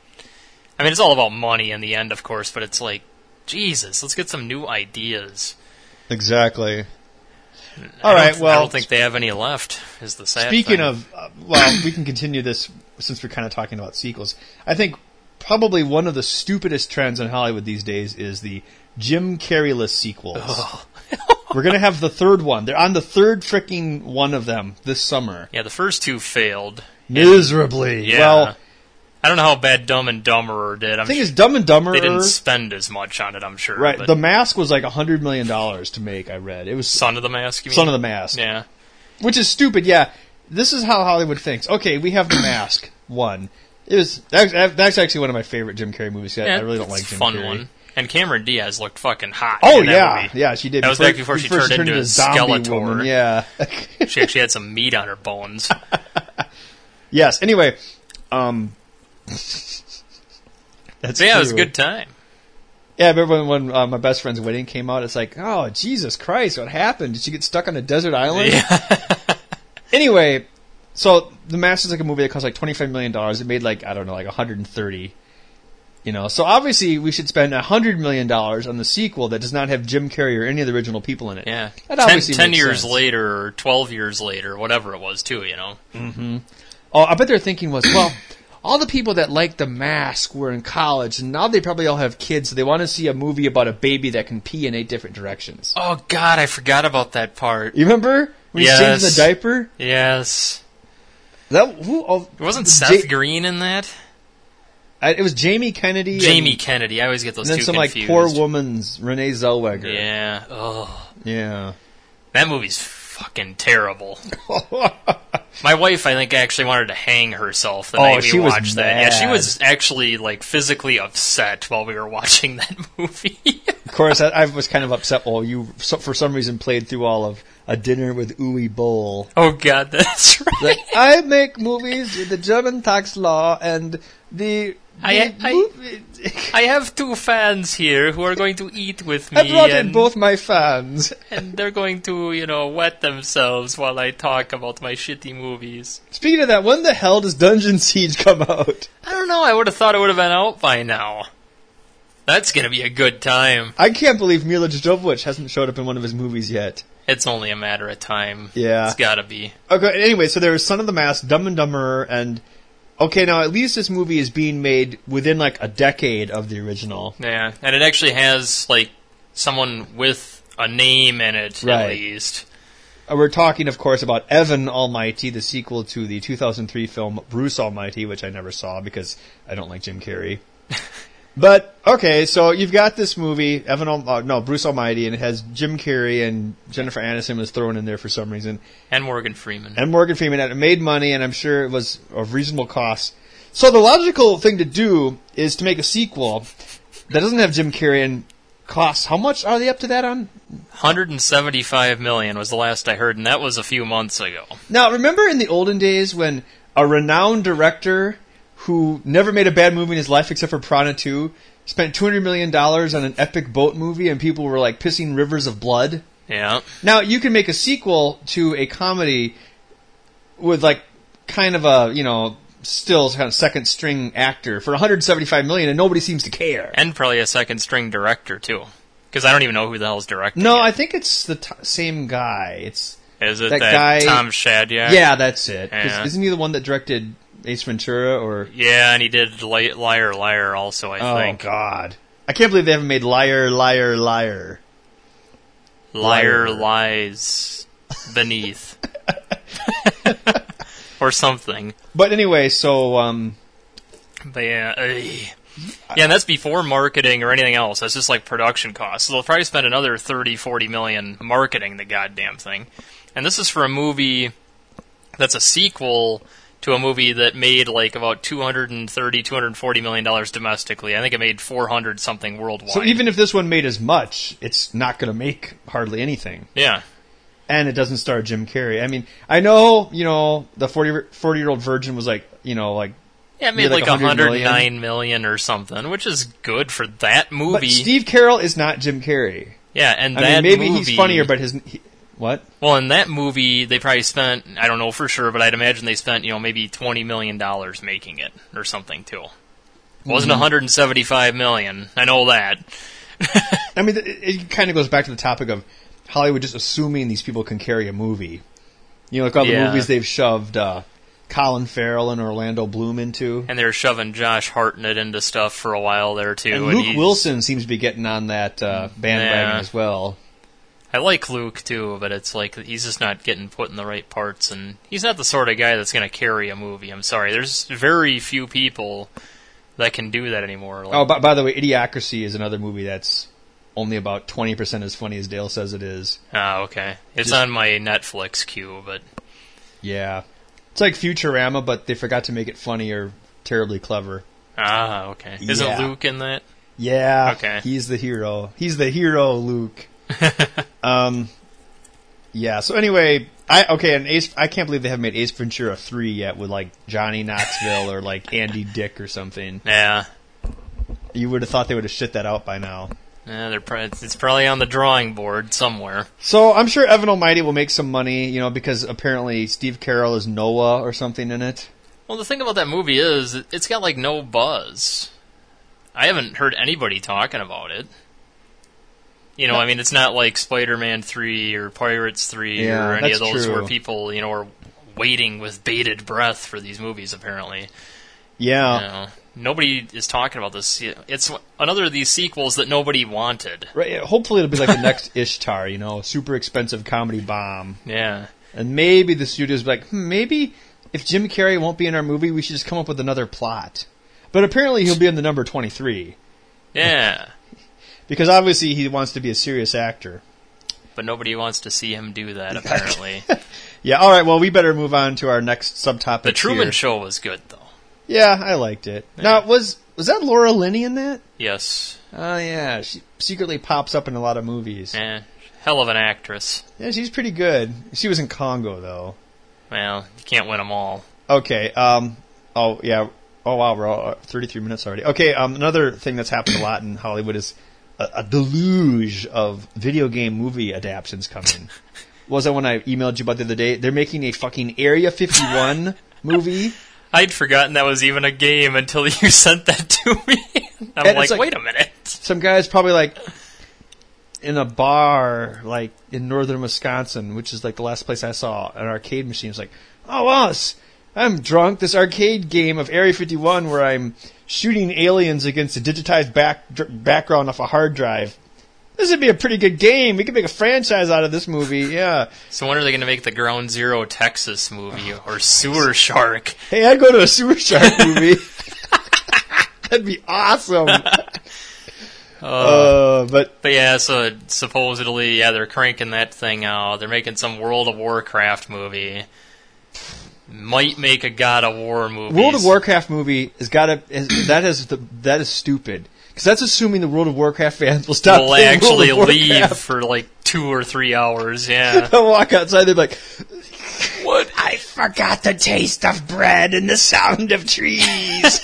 I mean, it's all about money in the end, of course, but it's like, Jesus, let's get some new ideas. Exactly. I All right, don't- well, I don't think they have any left, is the sad Speaking thing. of, uh, well, we can continue this since we're kind of talking about sequels. I think probably one of the stupidest trends in Hollywood these days is the Jim Carrey-less sequels. We're going to have the third one. They're on the third freaking one of them this summer. Yeah, the first two failed. Miserably. Yeah. Well, I don't know how bad Dumb and Dumberer did. I'm the thing sure is, Dumb and Dumberer... they didn't spend as much on it, I'm sure. Right, but The Mask was like one hundred million dollars to make, I read. It was Son of the Mask, you mean? Son of the Mask. Yeah. Which is stupid, yeah. This is how Hollywood thinks. Okay, we have The Mask, one. It was that's, that's actually one of my favorite Jim Carrey movies. I, yeah I really don't it's like a Jim fun Carrey. one. And Cameron Diaz looked fucking hot. Oh in that yeah, movie. yeah, she did. That was back before she turned into a zombie Skeletor. woman. Yeah. She actually had some meat on her bones. Yes. Anyway, um, that's So yeah, it was a true. good time. Yeah, I remember when, when uh, my best friend's wedding came out. It's like, oh Jesus Christ, what happened? Did she get stuck on a desert island? Yeah. Anyway, so The Mask is like a movie that cost like twenty-five million dollars. It made like I don't know, like one hundred thirty. You know, so obviously we should spend one hundred million dollars on the sequel that does not have Jim Carrey or any of the original people in it. Yeah. That ten, obviously ten makes years sense. later, or twelve years later, whatever it was, too, you know. Oh, I bet their thinking was, well, all the people that liked The Mask were in college, and now they probably all have kids, so they want to see a movie about a baby that can pee in eight different directions. Oh, God, I forgot about that part. You remember when he's Yes. changing the diaper? Yes. That who? Oh, Wasn't Ja- Seth Green in that? I, it was Jamie Kennedy. Jamie and, Kennedy. I always get those and then two some confused. like poor woman's Renee Zellweger. Yeah. Oh, Yeah. that movie's fucking terrible. My wife, I think, actually wanted to hang herself the Oh, night we she was watched that. Yeah, she mad. was actually like physically upset while we were watching that movie. Of course, I, I was kind of upset. Well, you so, for some reason played through all of A Dinner with Uwe Boll. Oh God, that's right. Like, I make movies with the German tax law and the. I- the I- movie- I have two fans here who are going to eat with me, I brought in and, both my fans. and they're going to, you know, wet themselves while I talk about my shitty movies. Speaking of that, when the hell does Dungeon Siege come out? I don't know. I would have thought it would have been out by now. That's gonna be a good time. I can't believe Mila Jovovich hasn't showed up in one of his movies yet. It's only a matter of time. Yeah. It's gotta be. Okay, anyway, so there was Son of the Mask, Dumb and Dumberer, and... Okay, now at least this movie is being made within like a decade of the original. Yeah, and it actually has, like, someone with a name in it, Right. at least. Uh, We're talking, of course, about Evan Almighty, the sequel to the two thousand three film Bruce Almighty, which I never saw because I don't like Jim Carrey. But, okay, so you've got this movie, Evan Al- uh, no, Bruce Almighty, and it has Jim Carrey and Jennifer Aniston was thrown in there for some reason. And Morgan Freeman. And Morgan Freeman, and it made money, and I'm sure it was of reasonable cost. So the logical thing to do is to make a sequel that doesn't have Jim Carrey and costs. How much are they up to that on? one hundred seventy-five million was the last I heard, and that was a few months ago. Now, remember in the olden days when a renowned director who never made a bad movie in his life except for Piranha two spent two hundred million dollars on an epic boat movie and people were like pissing rivers of blood? Yeah. Now, you can make a sequel to a comedy with like kind of a, you know, still kind of second string actor for one hundred seventy-five million dollars, and nobody seems to care. And probably a second string director too, because I don't even know who the hell's directing. No, it. I think it's the t- same guy. It's is it that, that guy Tom Shadyac? Yeah, that's it. 'Cause Yeah. Isn't he the one that directed Ace Ventura? Or Yeah, and he did Li- Liar Liar also, I oh think. God, I can't believe they haven't made Liar Liar Liar. Liar, Liar. lies beneath. Or something. But anyway, so um, But yeah, ugh. yeah, and that's before marketing or anything else. That's just like production costs. So they'll probably spend another thirty, forty million marketing the goddamn thing. And this is for a movie that's a sequel to a movie that made like about two hundred thirty, two hundred forty million dollars domestically. I think it made four hundred something worldwide. so even if this one made as much, it's not going to make hardly anything. Yeah. And it doesn't star Jim Carrey. I mean, I know, you know, the forty-year-old virgin was like, you know, like... Yeah, it made like like one one hundred hundred nine million or something, which is good for that movie. But Steve Carell is not Jim Carrey. Yeah, and I that mean, maybe movie, he's funnier, but his... He, what? Well, in that movie, they probably spent, I don't know for sure, but I'd imagine they spent, you know, maybe twenty million dollars making it, or something, too. It wasn't Mm-hmm. one hundred seventy-five million dollars. I know that. I mean, it, it kind of goes back to the topic of Hollywood just assuming these people can carry a movie. You know, like all the Yeah. movies they've shoved uh, Colin Farrell and Orlando Bloom into. And they were shoving Josh Hartnett into stuff for a while there, too. And and Luke he's- Wilson seems to be getting on that uh, bandwagon Yeah. as well. I like Luke, too, but it's like he's just not getting put in the right parts, and he's not the sort of guy that's going to carry a movie. I'm sorry. There's very few people that can do that anymore. Like, Oh, by, by the way, Idiocracy is another movie that's only about twenty percent as funny as Dale says it is. ah, okay. It's Just- on my Netflix queue, but... Yeah. It's like Futurama, but they forgot to make it funny or terribly clever. Ah, okay. Isn't Yeah. Luke in that? Yeah. Okay. He's the hero. He's the hero, Luke. um, yeah. So anyway, I okay, and Ace. I can't believe they haven't made Ace Ventura three yet with like Johnny Knoxville or like Andy Dick or something. Yeah. You would have thought they would have shit that out by now. Yeah, they're pro- it's probably on the drawing board somewhere. So I'm sure Evan Almighty will make some money, you know, because apparently Steve Carell is Noah or something in it. Well, the thing about that movie is it's got like no buzz. I haven't heard anybody talking about it. You know, I mean, it's not like Spider-Man three or Pirates three Yeah, or any of that's those true. where people, you know, are waiting with bated breath for these movies, apparently. Yeah. You know, nobody is talking about this. It's another of these sequels that nobody wanted. Right. Hopefully it'll be like the next Ishtar, you know, a super expensive comedy bomb. Yeah. And maybe the studio's be like, hmm, maybe if Jim Carrey won't be in our movie, we should just come up with another plot. But apparently he'll be in the number twenty-three. Yeah. Because obviously he wants to be a serious actor. But nobody wants to see him do that, apparently. Yeah, alright, well, we better move on to our next subtopic The Truman here. Show was good, though. Yeah, I liked it. Yeah. Now, was was that Laura Linney in that? Yes. Oh, yeah. She secretly pops up in a lot of movies. Eh, hell of an actress. Yeah, she's pretty good. She was in Congo, though. Well, you can't win them all. Okay, um... Oh, yeah. Oh, wow, we're all, uh, thirty-three minutes already. Okay, um, another thing that's happened a lot in Hollywood is a, a deluge of video game movie adaptions coming. What was that one I emailed you about the other day? They're making a fucking Area fifty-one movie. I'd forgotten that was even a game until you sent that to me. I'm And like, it's like- wait a minute. Some guy's probably like in a bar, like in northern Wisconsin, which is like the last place I saw an arcade machine. It's like, oh, us. I'm drunk. This arcade game of Area fifty-one where I'm shooting aliens against a digitized back, dr- background off a hard drive. This would be a pretty good game. We could make a franchise out of this movie. Yeah. So when are they going to make the Ground Zero Texas movie or Sewer Shark? Hey, I'd go to a Sewer Shark movie. That'd be awesome. Uh, Uh, but but yeah, so supposedly, yeah, they're cranking that thing out. They're making some World of Warcraft movie. Might make a God of War movie. World of Warcraft movie has got to is, that is the, that is stupid because that's assuming the World of Warcraft fans will stop. will playing actually World of leave Warcraft. for like two or three hours. Yeah. They'll walk outside. They're like, What? I forgot the taste of bread and the sound of trees.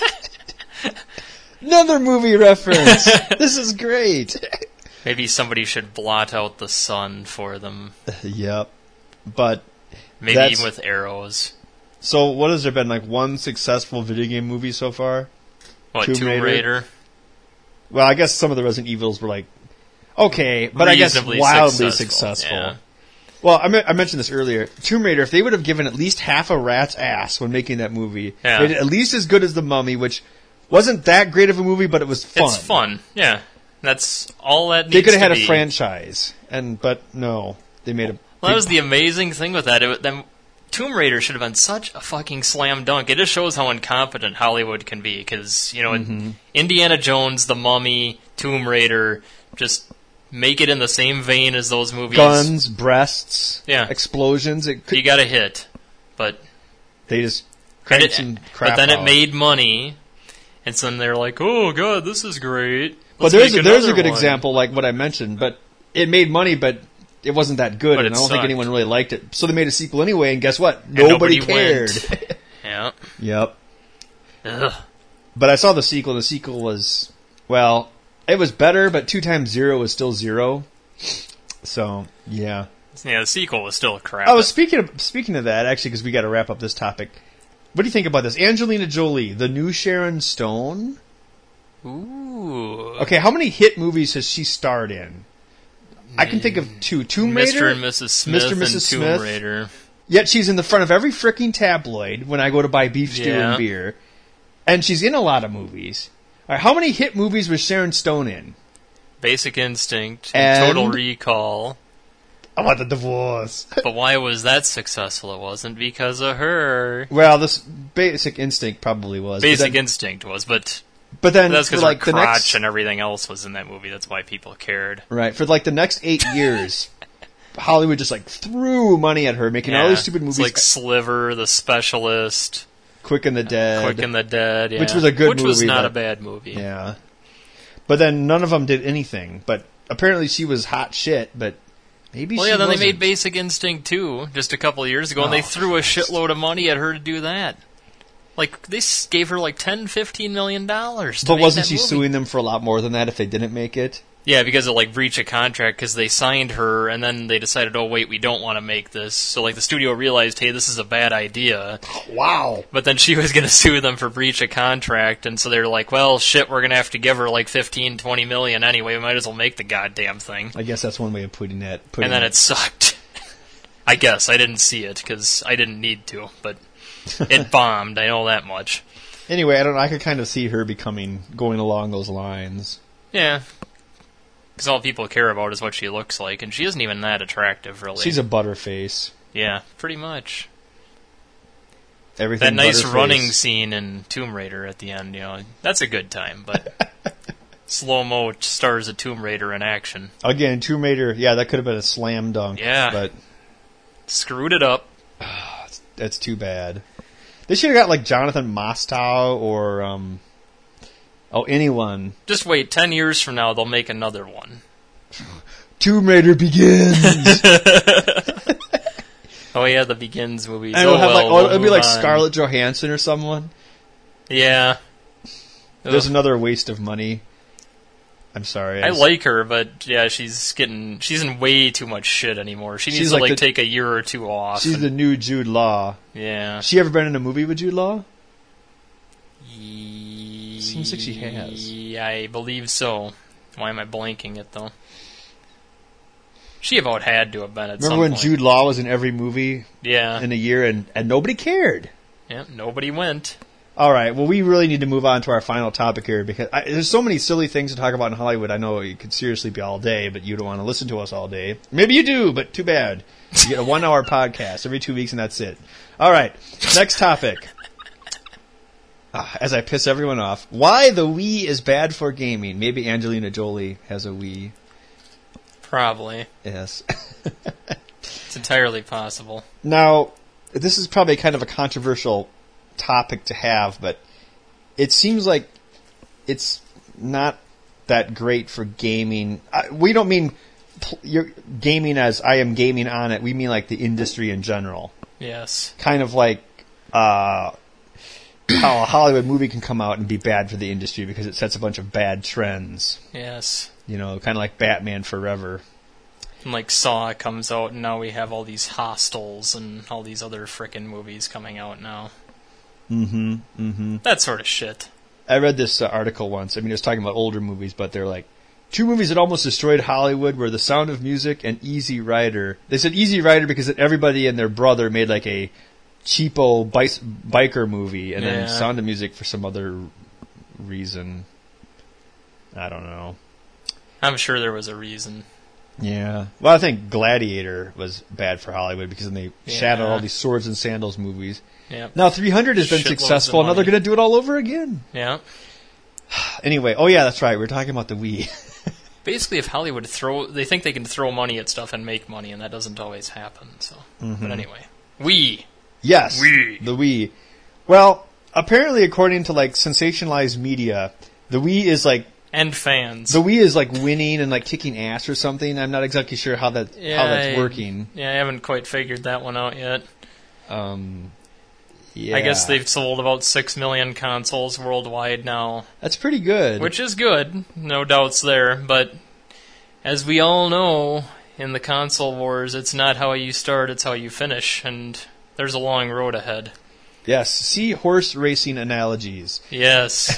Another movie reference. This is great. Maybe somebody should blot out the sun for them. Yep, but Maybe That's- even with arrows. So what has there been, like one successful video game movie so far? What, Tomb, Tomb Raider? Raider? Well, I guess some of the Resident Evils were like, okay, but I guess wildly successful. successful. Yeah. Well, I, me- I mentioned this earlier. Tomb Raider, if they would have given at least half a rat's ass when making that movie, yeah. made it at least as good as The Mummy, which wasn't that great of a movie, but it was fun. It's fun, yeah. That's all that needs They could have had be. a franchise, and but no, they made a. Well, that was the amazing thing with that. It, them, Tomb Raider should have been such a fucking slam dunk. It just shows how incompetent Hollywood can be, because you know, mm-hmm. Indiana Jones, The Mummy, Tomb Raider, just make it in the same vein as those movies. Guns, breasts, yeah. explosions. It could, you got a hit, but they just cranked it, some crap But then out. it made money, and so then they're like, "Oh God, this is great." But there's a, there's a good one. example, like what I mentioned. But it made money, but it wasn't that good, but and I don't sucked. think anyone really liked it. So they made a sequel anyway, and guess what? And Nobody, nobody cared. Yeah. Yep. Ugh. But I saw the sequel, and the sequel was, well, it was better, but two times zero is still zero. So, yeah. Yeah, the sequel was still crap. Oh, speaking of, speaking of that, actually, because we got to wrap up this topic, what do you think about this? Angelina Jolie, the new Sharon Stone? Ooh. Okay, how many hit movies has she starred in? I can think of two. Tomb Raider? Mister and Missus Smith Mister and Missus Tomb Smith. Raider. Yet she's in the front of every freaking tabloid when I go to buy beef stew Yeah. and beer. And she's in a lot of movies. All right, how many hit movies was Sharon Stone in? Basic Instinct, And- Total Recall. I want the divorce. But why was that successful? It wasn't because of her. Well, this Basic Instinct probably was. but Basic then- Instinct was, but But then, that's for because like her the crotch next, and everything else was in that movie. That's why people cared. right, for like the next eight years, Hollywood just like threw money at her, making all Yeah. these stupid movies. It's like Sliver, The Specialist, Quick and the Dead. Quick and the Dead, yeah. Which was a good Which was movie, not but- a bad movie. Yeah. But then none of them did anything. But apparently she was hot shit, but maybe Well, she yeah, then wasn't. they made Basic Instinct two just a couple of years ago, and they Oh, threw a shitload of money at her to do that. Like, they s- gave her like ten, fifteen million dollars to But make wasn't that she movie. suing them for a lot more than that if they didn't make it? Yeah, because of like breach of contract, because they signed her, and then they decided, oh wait, we don't want to make this. So like the studio realized, hey, this is a bad idea. Wow. But then she was going to sue them for breach of contract, and so they're like, well, shit, we're going to have to give her like fifteen, twenty million anyway. We might as well make the goddamn thing. I guess that's one way of putting it. Putting And then it. it sucked. I guess I didn't see it because I didn't need to, but it bombed. I know that much. Anyway, I don't know. I could kind of see her becoming, going along those lines. Yeah. Because all people care about is what she looks like, and she isn't even that attractive, really. She's a butterface. Yeah, pretty much. Everything That nice butterface. running scene in Tomb Raider at the end, you know, that's a good time, but slow-mo stars of Tomb Raider in action. Again, Tomb Raider, yeah, that could have been a slam dunk. Yeah. But Screwed it up. that's too bad. They should have got like Jonathan Mostow or, um, oh, anyone. Just wait, ten years from now, they'll make another one. Tomb Raider begins! Oh yeah, the Begins movies. And oh, it'll have well, like, oh, we'll it'll be move like on. Scarlett Johansson or someone. Yeah. There's Ugh. another waste of money. I'm sorry. I just- like her, but yeah, she's getting she's in way too much shit anymore. She needs She's to like like the- take a year or two off. She's and- the new Jude Law. yeah. She ever been in a movie with Jude Law? Ye- Seems like she has. I believe so. Why am I blanking it though? She about had to have been at Remember some when point. Jude Law was in every movie Yeah. in a year and, and nobody cared? Yeah. Nobody went. All right, well, we really need to move on to our final topic here because I, there's so many silly things to talk about in Hollywood. I know it could seriously be all day, but you don't want to listen to us all day. Maybe you do, but too bad. You get a one-hour podcast every two weeks, and that's it. All right, next topic. Ah, as I piss everyone off, why the Wii is bad for gaming. Maybe Angelina Jolie has a Wii. Probably. Yes. It's entirely possible. Now, this is probably kind of a controversial topic to have, but it seems like it's not that great for gaming. I, we don't mean pl- you're gaming as I am gaming on it. We mean like the industry in general. Yes. Kind of like uh, how a Hollywood movie can come out and be bad for the industry because it sets a bunch of bad trends. Yes. You know, kind of like Batman Forever. And, like, Saw comes out, and now we have all these Hostels and all these other frickin' movies coming out now. Mm-hmm, mm-hmm. That sort of shit. I read this uh, article once. I mean, it was talking about older movies, but they're like, two movies that almost destroyed Hollywood were The Sound of Music and Easy Rider. They said Easy Rider because everybody and their brother made like a cheapo bice- biker movie, and Yeah. then Sound of Music for some other reason. I don't know. I'm sure there was a reason. Yeah. Well, I think Gladiator was bad for Hollywood because then they Yeah. shadowed all these swords and sandals movies. Yeah. Now three hundred has been Shitloads of successful, and now they're money. going to do it all over again. Yeah. Anyway, oh yeah, that's right. We are talking about the Wii. Basically, if Hollywood throw, they think they can throw money at stuff and make money, and that doesn't always happen. So, Mm-hmm. but anyway, Wii. Yes, Wii. the Wii. Well, apparently, according to like sensationalized media, the Wii is like And fans. the Wii is like winning and like kicking ass or something. I'm not exactly sure how that yeah, how that's I- working. Yeah, I haven't quite figured that one out yet. Um, yeah, I guess they've sold about six million consoles worldwide now, that's pretty good. which is good, no doubts there. But as we all know, in the console wars, it's not how you start, it's how you finish, and there's a long road ahead. Yes, see horse racing analogies. Yes.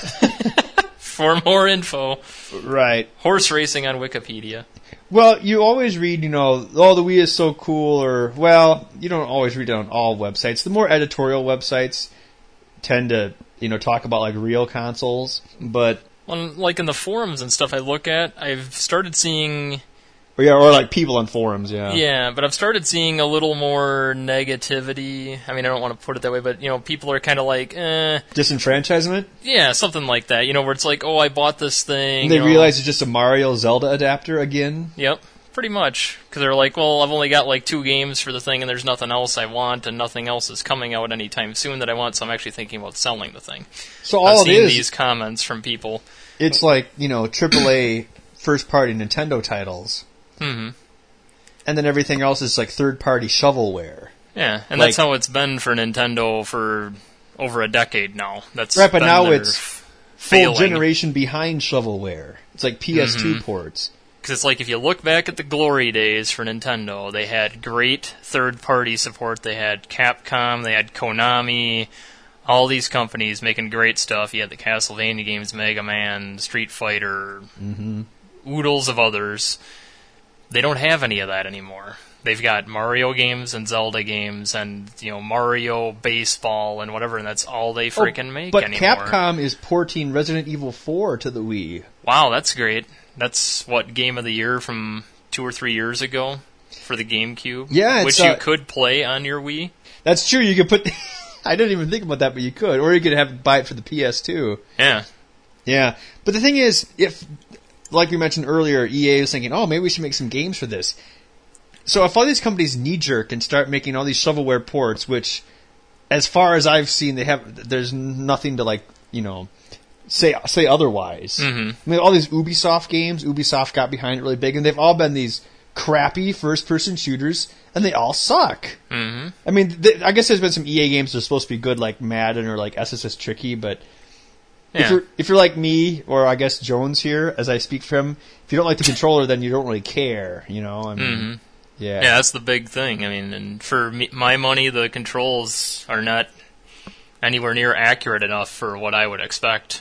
For more info, Right. horse racing on Wikipedia. Well, you always read, you know, oh, the Wii is so cool, or, well, you don't always read it on all websites. The more editorial websites tend to, you know, talk about, like, real consoles, but, Well, like in the forums and stuff I look at, I've started seeing... or, yeah, or, like, people on forums, yeah. Yeah, but I've started seeing a little more negativity. I mean, I don't want to put it that way, but, you know, people are kind of like, eh... Disenfranchisement? Yeah, something like that. You know, where it's like, oh, I bought this thing. And they you know. realize it's just a Mario Zelda adapter again? Yep, pretty much. Because they're like, well, I've only got like two games for the thing, and there's nothing else I want, and nothing else is coming out anytime soon that I want, so I'm actually thinking about selling the thing. So all I've it seen is, these comments from people. it's like, you know, triple A first-party Nintendo titles. hmm And then everything else is, like, third-party shovelware. Yeah, and Like- that's how it's been for Nintendo for over a decade now. That's Right, but been now their it's f- Full failing. generation behind shovelware. It's like P S two Mhm. ports. Because it's like if you look back at the glory days for Nintendo, they had great third-party support. They had Capcom, they had Konami, all these companies making great stuff. You had the Castlevania games, Mega Man, Street Fighter, Mm-hmm. oodles of others. They don't have any of that anymore. They've got Mario games and Zelda games and, you know, Mario Baseball and whatever, and that's all they freaking make but anymore. Capcom is porting Resident Evil four to the Wii. Wow, that's great. That's, what, Game of the Year from two or three years ago for the GameCube? Yeah, it's, Which you uh, could play on your Wii? That's true. You could put. I didn't even think about that, but you could, or you could have buy it for the P S two. Yeah. Yeah, but the thing is, if, like we mentioned earlier, E A is thinking, oh, maybe we should make some games for this. So if all these companies knee-jerk and start making all these shovelware ports, which, as far as I've seen, they have, there's nothing to, like, you know, say say otherwise. Mm-hmm. I mean, all these Ubisoft games, Ubisoft got behind it really big, and they've all been these crappy first-person shooters, and they all suck. Mm-hmm. I mean, th- I guess there's been some E A games that are supposed to be good, like Madden or like S S S Tricky, but if Yeah. you're if you're like me, or I guess Jones here, as I speak for him, if you don't like the controller, then you don't really care, you know? I mean, Mm-hmm. yeah. Yeah, that's the big thing. I mean, and for me, my money, the controls are not anywhere near accurate enough for what I would expect.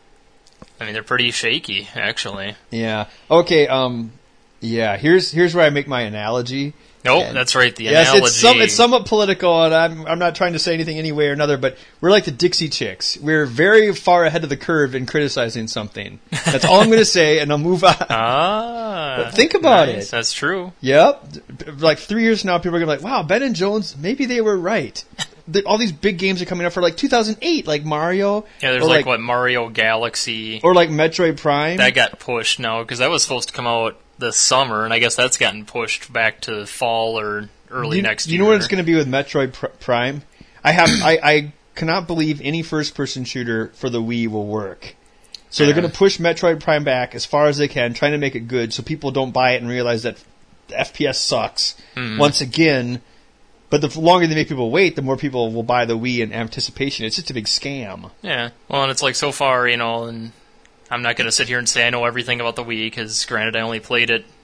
I mean, they're pretty shaky, actually. Yeah. Okay, um, yeah, here's here's where I make my analogy. Nope, And- that's right, the yes, analogy. it's, some, it's somewhat political, and I'm I'm not trying to say anything any way or another, but we're like the Dixie Chicks. We're very far ahead of the curve in criticizing something. That's all I'm going to say, and I'll move on. Ah. But think about nice, it. That's true. Yep. Like three years from now, people are going to be like, wow, Ben and Jones, maybe they were right. The, all these big games are coming up for like two thousand eight, like Mario. Yeah, there's or like, what, Mario Galaxy. Or like Metroid Prime. That got pushed now, because that was supposed to come out this summer, and I guess that's gotten pushed back to fall or early you, next you year. know what it's going to be with Metroid Pr- Prime? I have I, I cannot believe any first-person shooter for the Wii will work. So they're Yeah. going to push Metroid Prime back as far as they can, trying to make it good, so people don't buy it and realize that the F P S sucks. Mhm. Once again, but the longer they make people wait, the more people will buy the Wii in anticipation. It's just a big scam. Yeah, well, and it's like so far, you know, and I'm not going to sit here and say I know everything about the Wii, because granted, I only played it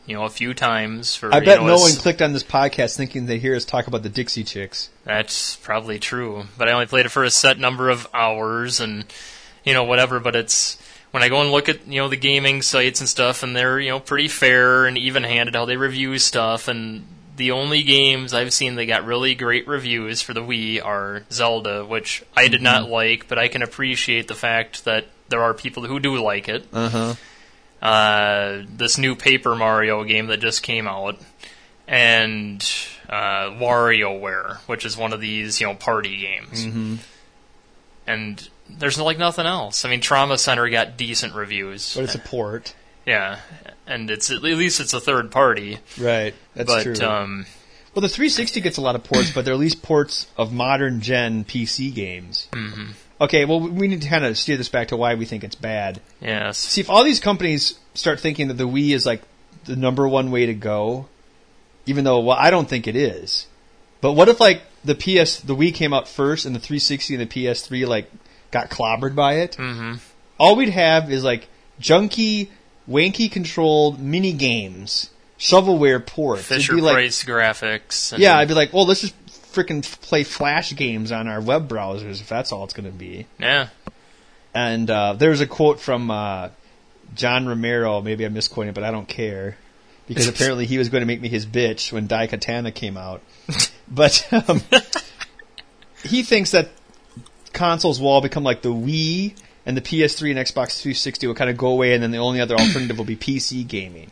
you know, a few times. For, I you bet know, no as- one clicked on this podcast thinking they hear us talk about the Dixie Chicks. That's probably true. But I only played it for a set number of hours and, you know, whatever. But it's, when I go and look at, you know, the gaming sites and stuff, and they're, you know, pretty fair and even-handed how they review stuff, and the only games I've seen that got really great reviews for the Wii are Zelda, which I did not like, but I can appreciate the fact that there are people who do like it. Uh-huh. Uh, this new Paper Mario game that just came out, and uh, WarioWare, which is one of these, you know, party games. Mm-hmm. And there's like nothing else. I mean, Trauma Center got decent reviews. But it's a port. Yeah, and it's at least it's a third party. Right, that's but, true. Um, well, the three sixty gets a lot of ports, but they're at least ports of modern-gen P C games. Mm-hmm. Okay, well, we need to kind of steer this back to why we think it's bad. Yes. See, if all these companies start thinking that the Wii is like the number one way to go, even though, well, I don't think it is. But what if like the P S, the Wii came out first, and the three sixty and the P S three like got clobbered by it? Mm-hmm. All we'd have is like junky, wanky controlled mini games, shovelware ports. Fisher It'd be like, Price graphics. And yeah, I'd be like, well, let's just freaking play Flash games on our web browsers if that's all it's going to be. Yeah. And uh, there's a quote from uh, John Romero. Maybe I'm misquoting it, but I don't care. Because apparently he was going to make me his bitch when Daikatana came out. But um, he thinks that consoles will all become like the Wii, and the P S three and Xbox three sixty will kind of go away, and then the only other alternative will be P C gaming.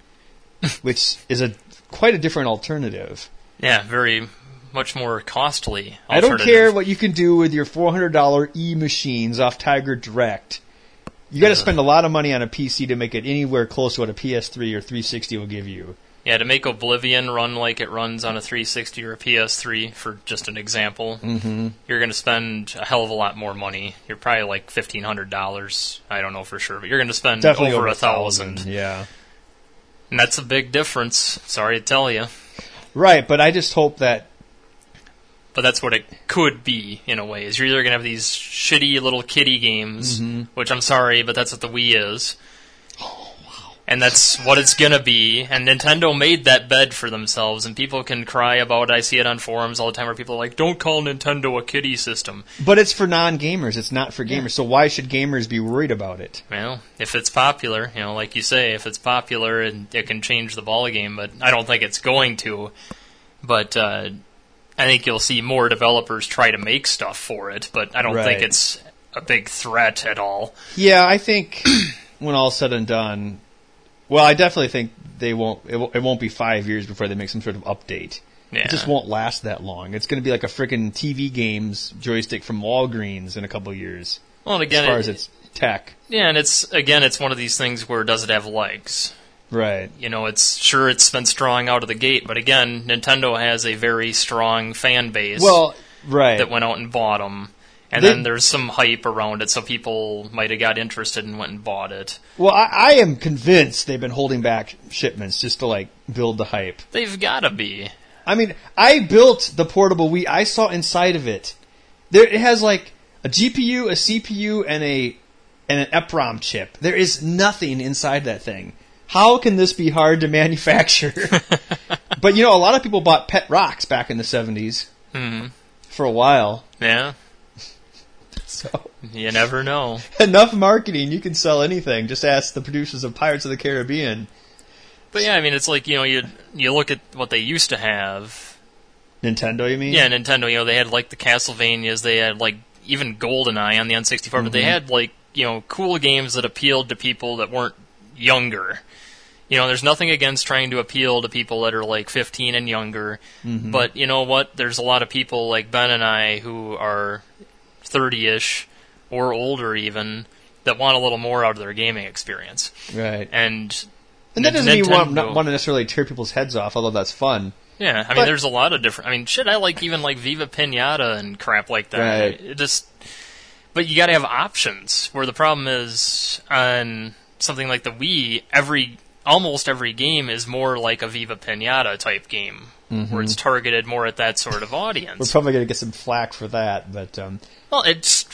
Which is a quite a different alternative. Yeah, very much more costly. I don't care what you can do with your four hundred dollars e-machines off Tiger Direct. You got to spend a lot of money on a P C to make it anywhere close to what a P S three or three sixty will give you. Yeah, to make Oblivion run like it runs on a three sixty or a P S three, for just an example, mm-hmm. you're going to spend a hell of a lot more money. You're probably like fifteen hundred dollars. I don't know for sure, but you're going to spend Definitely over over a thousand. thousand. Yeah. And that's a big difference. Sorry to tell you. Right, but I just hope that... But that's what it could be, in a way, is you're either going to have these shitty little kiddie games, mm-hmm. which I'm sorry, but that's what the Wii is. Oh, wow. And that's what it's going to be. And Nintendo made that bed for themselves, and people can cry about it. I see it on forums all the time where people are like, don't call Nintendo a kiddie system. But it's for non-gamers. It's not for gamers. Yeah. So why should gamers be worried about it? Well, if it's popular, you know, like you say, if it's popular, and it can change the ballgame, but I don't think it's going to. But, uh... I think you'll see more developers try to make stuff for it, but I don't right. think it's a big threat at all. Yeah, I think when all's said and done, well, I definitely think they won't. It, w- it won't be five years before they make some sort of update. Yeah. It just won't last that long. It's going to be like a freaking T V games joystick from Walgreens in a couple of years. Well, and again, as far it, as its tech, yeah, and it's again, it's one of these things where does it have legs? right? You know, it's sure it's been strong out of the gate, but again, Nintendo has a very strong fan base. Well, right. That went out and bought them. And They, then there's some hype around it, so people might have got interested and went and bought it. Well, I, I am convinced they've been holding back shipments just to, like, build the hype. They've got to be. I mean, I built the portable Wii. I saw inside of it. There, it has, like, a G P U, a C P U, and a and an EPROM chip. There is nothing inside that thing. How can this be hard to manufacture? But, you know, a lot of people bought Pet Rocks back in the seventies Mm-hmm. for a while. Yeah. So You never know. enough marketing, you can sell anything. Just ask the producers of Pirates of the Caribbean. But yeah, I mean, it's like, you know, you you look at what they used to have. Nintendo, you mean? Yeah, Nintendo, you know, they had like the Castlevanias, they had like even GoldenEye on the N sixty-four, mm-hmm. but they had like, you know, cool games that appealed to people that weren't younger. You know, there's nothing against trying to appeal to people that are like fifteen and younger, mm-hmm. but you know what? There's a lot of people like Ben and I who are thirty-ish or older even that want a little more out of their gaming experience. Right. And And that doesn't Nintendo, mean you want, not want to necessarily tear people's heads off, although that's fun. Yeah, I mean, but, there's a lot of different... I mean, shit, I like even like Viva Pinata and crap like that. Right. It just... But you gotta have options, where the problem is, on something like the Wii, every... almost every game is more like a Viva Pinata type game, mm-hmm. where it's targeted more at that sort of audience. We're probably going to get some flack for that, but... Um, well, it's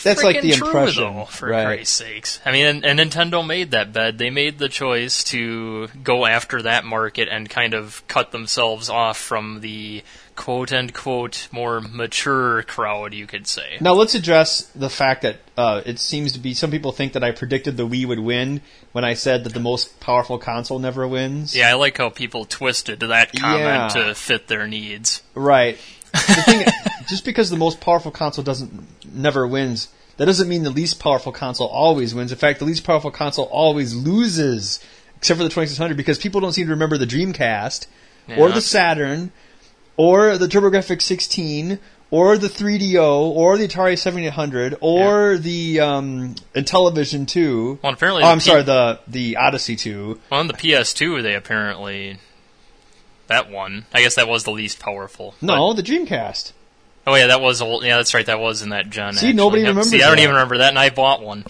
That's like the true, impression, though, for right. Christ's sakes. I mean, and, and Nintendo made that bet. They made the choice to go after that market and kind of cut themselves off from the quote-unquote more mature crowd, you could say. Now let's address the fact that uh, it seems to be, some people think that I predicted the Wii would win when I said that the most powerful console never wins. Yeah, I like how people twisted that comment Yeah. to fit their needs. Right. The thing, just because the most powerful console doesn't never wins, that doesn't mean the least powerful console always wins. In fact, the least powerful console always loses, except for the twenty-six hundred, because people don't seem to remember the Dreamcast, Yeah. or the Saturn, or the TurboGrafx sixteen, or the three D O, or the Atari seventy-eight hundred, or yeah. the um, Intellivision two. Well, apparently, oh, I'm P- sorry, the the Odyssey two. Well, on the P S two, they apparently that one. I guess that was the least powerful. No, but, the Dreamcast. Oh yeah, that was old. Yeah, that's right. That was in that gen. See, actually. nobody yep. remembers. See, I don't that. even remember that, and I bought one.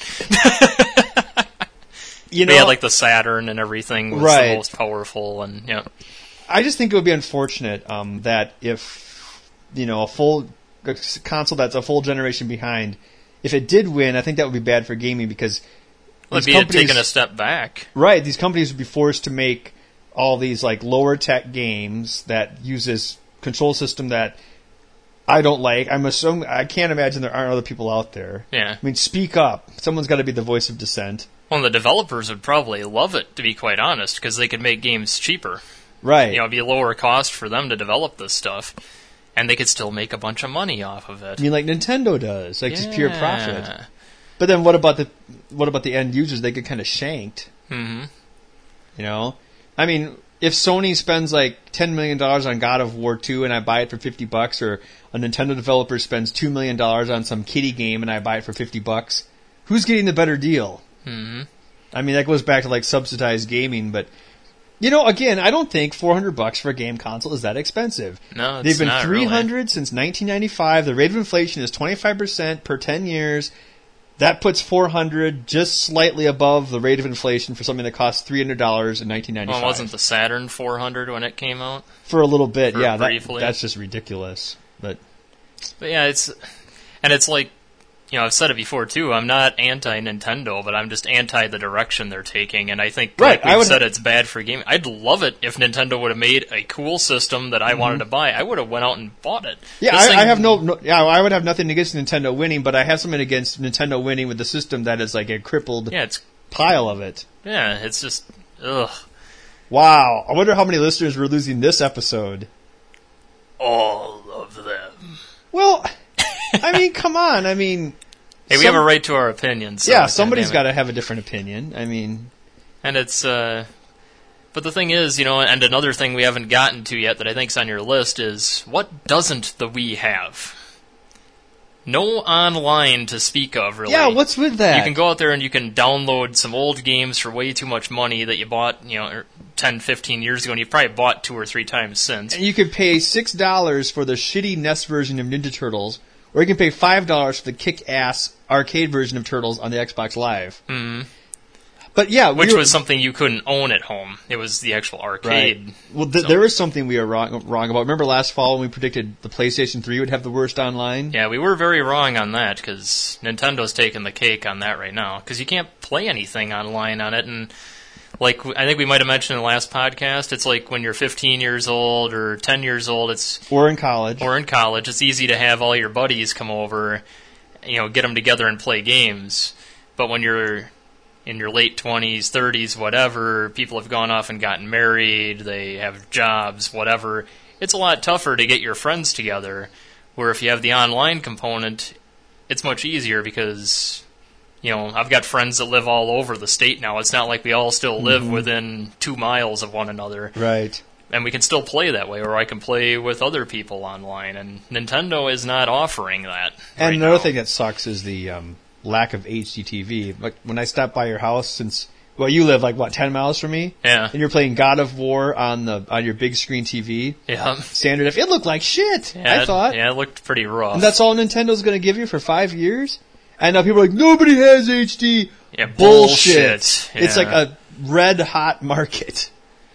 You know, they had like the Saturn and everything was right. the most powerful, and yeah. I just think it would be unfortunate um, that if you know a full a console that's a full generation behind, if it did win, I think that would be bad for gaming because well, it'd be taking a step baback. Right, these companies would be forced to make all these like lower tech games that use this control system that I don't like. I'm assuming I can't imagine there aren't other people out there. Yeah, I mean, speak up. Someone's got to be the voice of dissent. Well, the developers would probably love it, to be quite honest, because they could make games cheaper. Right. You know, it'd be a lower cost for them to develop this stuff, and they could still make a bunch of money off of it. I mean, like Nintendo does, like yeah. just pure profit. But then, what about the what about the end users? They get kind of shanked. Mm-hmm. You know, I mean, if Sony spends like ten million dollars on God of War two and I buy it for fifty bucks, or a Nintendo developer spends two million dollars on some kiddie game and I buy it for fifty bucks, who's getting the better deal? Mm-hmm. I mean, that goes back to like subsidized gaming, but. You know, again, I don't think four hundred bucks for a game console is that expensive. No, it's They've been not three hundred really. Since nineteen ninety-five. The rate of inflation is twenty-five percent per ten years. That puts four hundred just slightly above the rate of inflation for something that cost three hundred dollars in nineteen ninety-five. Well, wasn't the Saturn four hundred when it came out? For a little bit, For yeah. That, briefly. that's just ridiculous. But, but yeah, it's and it's like, you know, I've said it before too. I'm not anti-Nintendo, but I'm just anti the direction they're taking. And I think, right, like we've I would said, ha- it's bad for gaming. I'd love it if Nintendo would have made a cool system that I mm-hmm. wanted to buy. I would have went out and bought it. Yeah, This I, thing, I have no, no. Yeah, I would have nothing against Nintendo winning, but I have something against Nintendo winning with the system that is like a crippled yeah, it's, pile of it. Yeah, it's just ugh. Wow, I wonder how many listeners we're losing this episode. All of them. Well, I mean, come on. I mean. Hey, we Some, have a right to our opinions. So yeah, somebody's got got to have a different opinion. I mean, and it's. Uh, but the thing is, you know, and another thing we haven't gotten to yet that I think's on your list is what doesn't the Wii have? No online to speak of, really. yeah, what's with that? You can go out there and you can download some old games for way too much money that you bought, you know, ten, fifteen years ago, and you've probably bought two or three times since. And you could pay six dollars for the shitty N E S version of Ninja Turtles, or you can pay five dollars for the kick-ass arcade version of Turtles on the Xbox Live. Mm-hmm. But yeah, which we were, was something you couldn't own at home. It was the actual arcade. Right. Well, th- so. there is something we are wrong, wrong about. Remember last fall when we predicted the PlayStation three would have the worst online? Yeah, we were very wrong on that because Nintendo's taking the cake on that right now because you can't play anything online on it. And like I think we might have mentioned in the last podcast, it's like when you're fifteen years old or ten years old, it's or in college, or in college, it's easy to have all your buddies come over, you know, get them together and play games. But when you're in your late twenties, thirties, whatever, people have gone off and gotten married, they have jobs, whatever, it's a lot tougher to get your friends together, where if you have the online component, it's much easier because, you know, I've got friends that live all over the state now. It's not like we all still live mm-hmm. within two miles of one another. Right. And we can still play that way, or I can play with other people online, and Nintendo is not offering that. And right another now. thing that sucks is the um, lack of H D T V. Like when I stop by your house, since well, you live like what ten miles from me, yeah, and you're playing God of War on the on your big screen T V, yeah, standard. If it looked like shit, yeah, I thought, yeah, it looked pretty rough. And that's all Nintendo's going to give you for five years. And now people are like, nobody has H D. Yeah, bullshit. bullshit. Yeah. It's like a red hot market.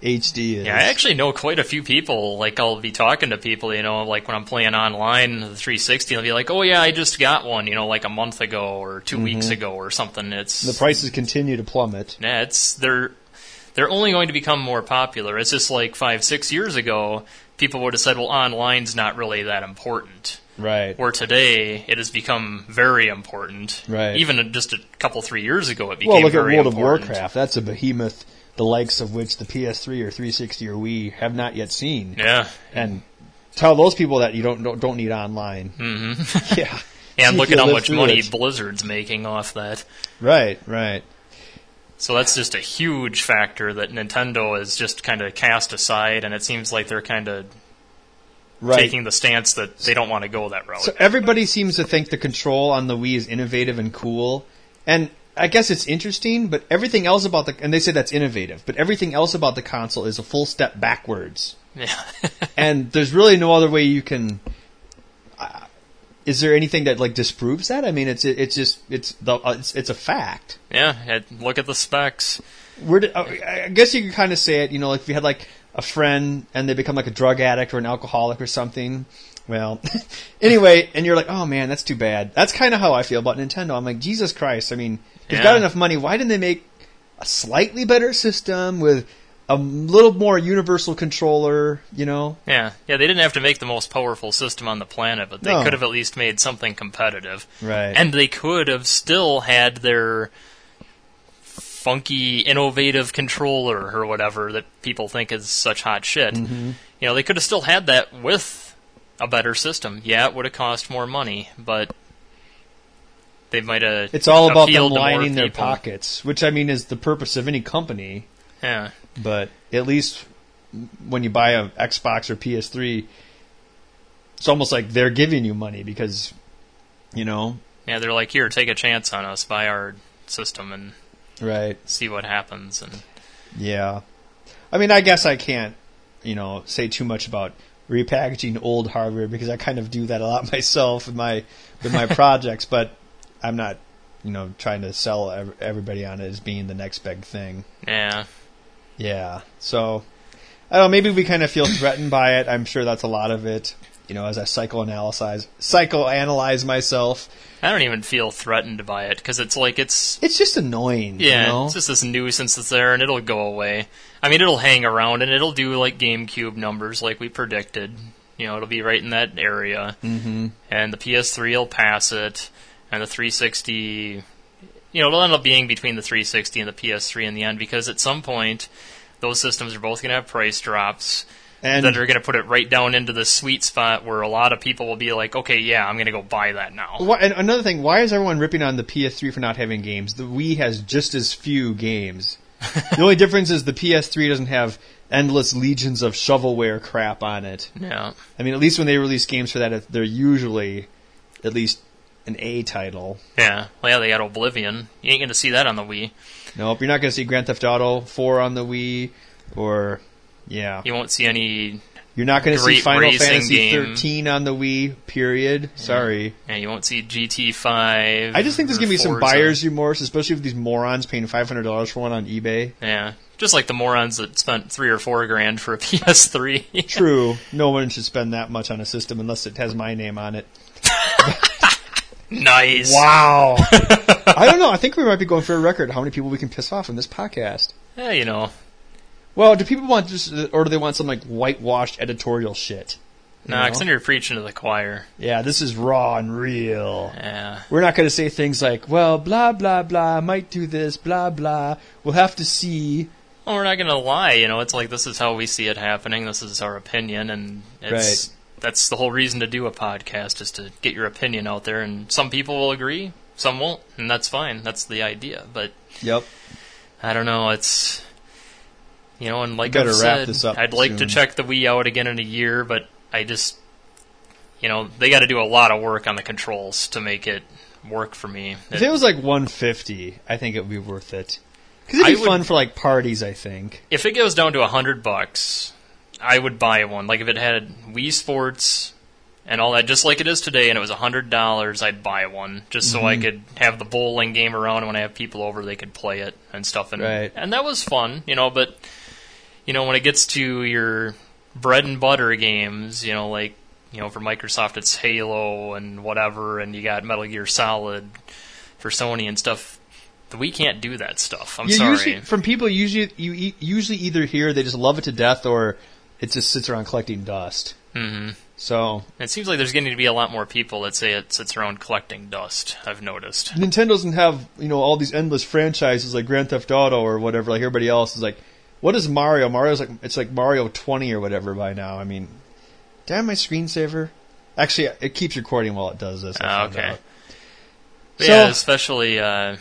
H D is. Yeah, I actually know quite a few people. Like, I'll be talking to people, you know, like when I'm playing online, the three sixty, they'll be like, oh yeah, I just got one, you know, like a month ago or two mm-hmm. weeks ago or something. It's the prices continue to plummet. Yeah, it's they're they're only going to become more popular. It's just like five, six years ago, people would have said, well, online's not really that important. Right. Or today, it has become very important. Right. Even just a couple, three years ago, it became well, look very at World important. of Warcraft. That's a behemoth, the likes of which the P S three or three sixty or Wii have not yet seen. Yeah. And tell those people that you don't don't, don't need online. Mm-hmm. Yeah. And look at how much money it. Blizzard's making off that. Right, right. So that's just a huge factor that Nintendo has just kind of cast aside, and it seems like they're kind of right. taking the stance that they don't want to go that route. So everybody seems to think the control on the Wii is innovative and cool, and I guess it's interesting, but everything else about the... And they say that's innovative, but everything else about the console is a full step backwards. Yeah. And there's really no other way you can... Uh, is there anything that like disproves that? I mean, it's it's just it's the uh, it's, it's a fact. Yeah, look at the specs. Where did, uh, I guess you could kind of say it. You know, like if you had like a friend and they become like a drug addict or an alcoholic or something. Well, anyway, and you're like, oh man, that's too bad. That's kind of how I feel about Nintendo. I'm like, Jesus Christ. I mean, they've yeah. got enough money. Why didn't they make a slightly better system with a little more universal controller, you know? Yeah, yeah. They didn't have to make the most powerful system on the planet, but they No. could have at least made something competitive. Right. And they could have still had their funky, innovative controller or whatever that people think is such hot shit. Mm-hmm. You know, they could have still had that with a better system. Yeah, it would have cost more money, but they might have. It's all about them appealed to more lining their people. pockets, which I mean is the purpose of any company. Yeah. But at least when you buy a Xbox or P S three, it's almost like they're giving you money because, you know. Yeah, they're like, here, take a chance on us, buy our system and right. see what happens. And yeah. I mean, I guess I can't, you know, say too much about repackaging old hardware because I kind of do that a lot myself with my with my projects, but I'm not, you know, trying to sell everybody on it as being the next big thing. Yeah. Yeah. So, I don't know, maybe we kind of feel threatened by it. I'm sure that's a lot of it. You know, as I psychoanalyze, psychoanalyze myself. I don't even feel threatened by it, because it's like it's... It's just annoying, Yeah, you know? it's just this nuisance that's there, and it'll go away. I mean, it'll hang around, and it'll do, like, GameCube numbers like we predicted. You know, it'll be right in that area. Mm-hmm. And the P S three will pass it, and the three sixty... You know, it'll end up being between the three sixty and the P S three in the end, because at some point, those systems are both going to have price drops, and that are going to put it right down into the sweet spot where a lot of people will be like, okay, yeah, I'm going to go buy that now. Why, and another thing, why is everyone ripping on the P S three for not having games? The Wii has just as few games. The only difference is the P S three doesn't have endless legions of shovelware crap on it. Yeah. I mean, at least when they release games for that, they're usually at least an A title. Yeah. Well, yeah, they got Oblivion. You ain't going to see that on the Wii. Nope, you're not going to see Grand Theft Auto four on the Wii, or, yeah. You won't see any... You're not going to see Final Fantasy game. thirteen on the Wii, period. Yeah. Sorry. Yeah, you won't see G T five. I just think there's going to be some Forza. buyer's remorse, especially with these morons paying five hundred dollars for one on eBay. Yeah. Just like the morons that spent three or four grand for a P S three. True. No one should spend that much on a system unless it has my name on it. Nice. Wow. I don't know. I think we might be going for a record how many people we can piss off in this podcast. Yeah, you know. Well, do people want just, or do they want some like whitewashed editorial shit? Nah, because then you're preaching to the choir. Yeah, this is raw and real. Yeah. We're not going to say things like, well, blah, blah, blah, might do this, blah, blah. We'll have to see. Well, we're not going to lie. You know, it's like this is how we see it happening. This is our opinion, and it's right. That's the whole reason to do a podcast, is to get your opinion out there. And some people will agree, some won't, and that's fine. That's the idea. But yep. I don't know. It's... You know, and like I've I've wrap said, this up I'd like soon. to check the Wii out again in a year, but I just, you know, they got to do a lot of work on the controls to make it work for me. If it was like one hundred fifty dollars, I think it would be worth it. Because it'd be I would- fun for like parties, I think. If it goes down to a hundred bucks, I would buy one. Like if it had Wii Sports and all that, just like it is today, and it was a hundred dollars, I'd buy one just so I Mhm. could have the bowling game around, and when I have people over, they could play it and stuff. And Right. and that was fun, you know. But you know, when it gets to your bread and butter games, you know, like, you know, for Microsoft it's Halo and whatever, and you got Metal Gear Solid for Sony and stuff. The Wii can't do that stuff. I'm you sorry. Usually, from people, usually you e- usually either hear they just love it to death, or it just sits around collecting dust. Mm-hmm. So it seems like there's getting to be a lot more people that say it sits around collecting dust. I've noticed. Nintendo doesn't have, you know, all these endless franchises like Grand Theft Auto or whatever. Like everybody else is like, what is Mario? Mario's like it's like Mario twenty or whatever by now. I mean, damn my screensaver. Actually, it keeps recording while it does this. Oh, okay. So, yeah, especially. Uh,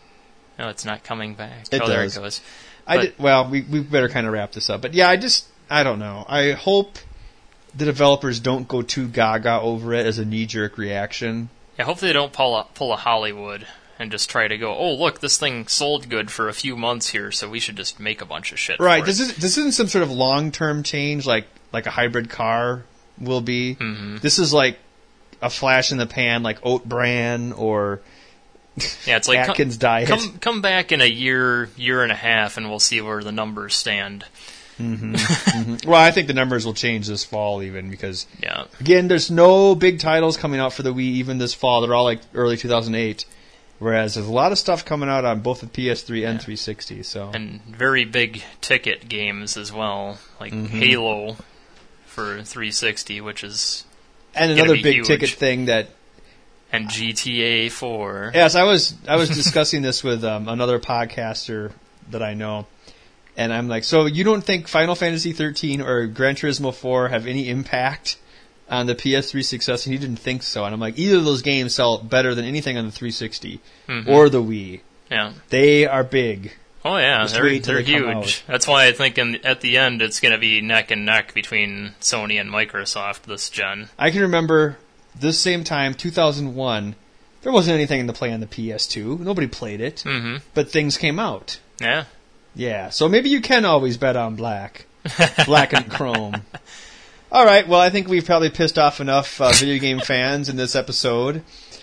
no, it's not coming back. It oh, does. there it goes. I but, did, well, we we better kind of wrap this up. But yeah, I just I don't know. I hope the developers don't go too gaga over it as a knee-jerk reaction. Yeah, hopefully they don't pull a, pull a Hollywood and just try to go, oh, look, this thing sold good for a few months here, so we should just make a bunch of shit Right. for This, it. is, this isn't some sort of long-term change like, like a hybrid car will be. Mm-hmm. This is like a flash in the pan, like Oat Bran or yeah, it's like Atkins come, Diet. Come, come back in a year, year and a half, and we'll see where the numbers stand. Mm-hmm. mm-hmm. Well, I think the numbers will change this fall even because, yeah. again, there's no big titles coming out for the Wii even this fall. They're all like early two thousand eight, whereas there's a lot of stuff coming out on both the P S three and yeah. three sixty. So and very big ticket games as well, like mm-hmm. Halo for three sixty, which is and another be big huge. ticket thing that. And G T A four. Yes, I was I was discussing this with um, another podcaster that I know. And I'm like, so you don't think Final Fantasy thirteen or Gran Turismo four have any impact on the P S three success? And he didn't think so. And I'm like, either of those games sell better than anything on the three sixty mm-hmm. or the Wii. Yeah. They are big. Oh, yeah. Just they're wait till they're they come huge. out. That's why I think in, at the end it's going to be neck and neck between Sony and Microsoft this gen. I can remember this same time, two thousand one, there wasn't anything to play on the P S two. Nobody played it. Mm-hmm. But things came out. Yeah. Yeah, so maybe you can always bet on black. Black and chrome. All right, well, I think we've probably pissed off enough uh, video game fans in this episode,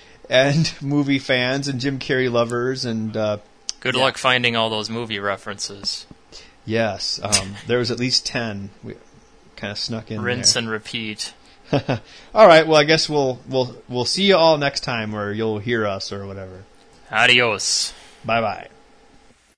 and movie fans, and Jim Carrey lovers, and... Uh, Good yeah. luck finding all those movie references. Yes, um, there was at least ten. We kind of snuck in Rinse there. and repeat. All right, well, I guess we'll we'll we'll see you all next time, or you'll hear us, or whatever. Adios. Bye-bye.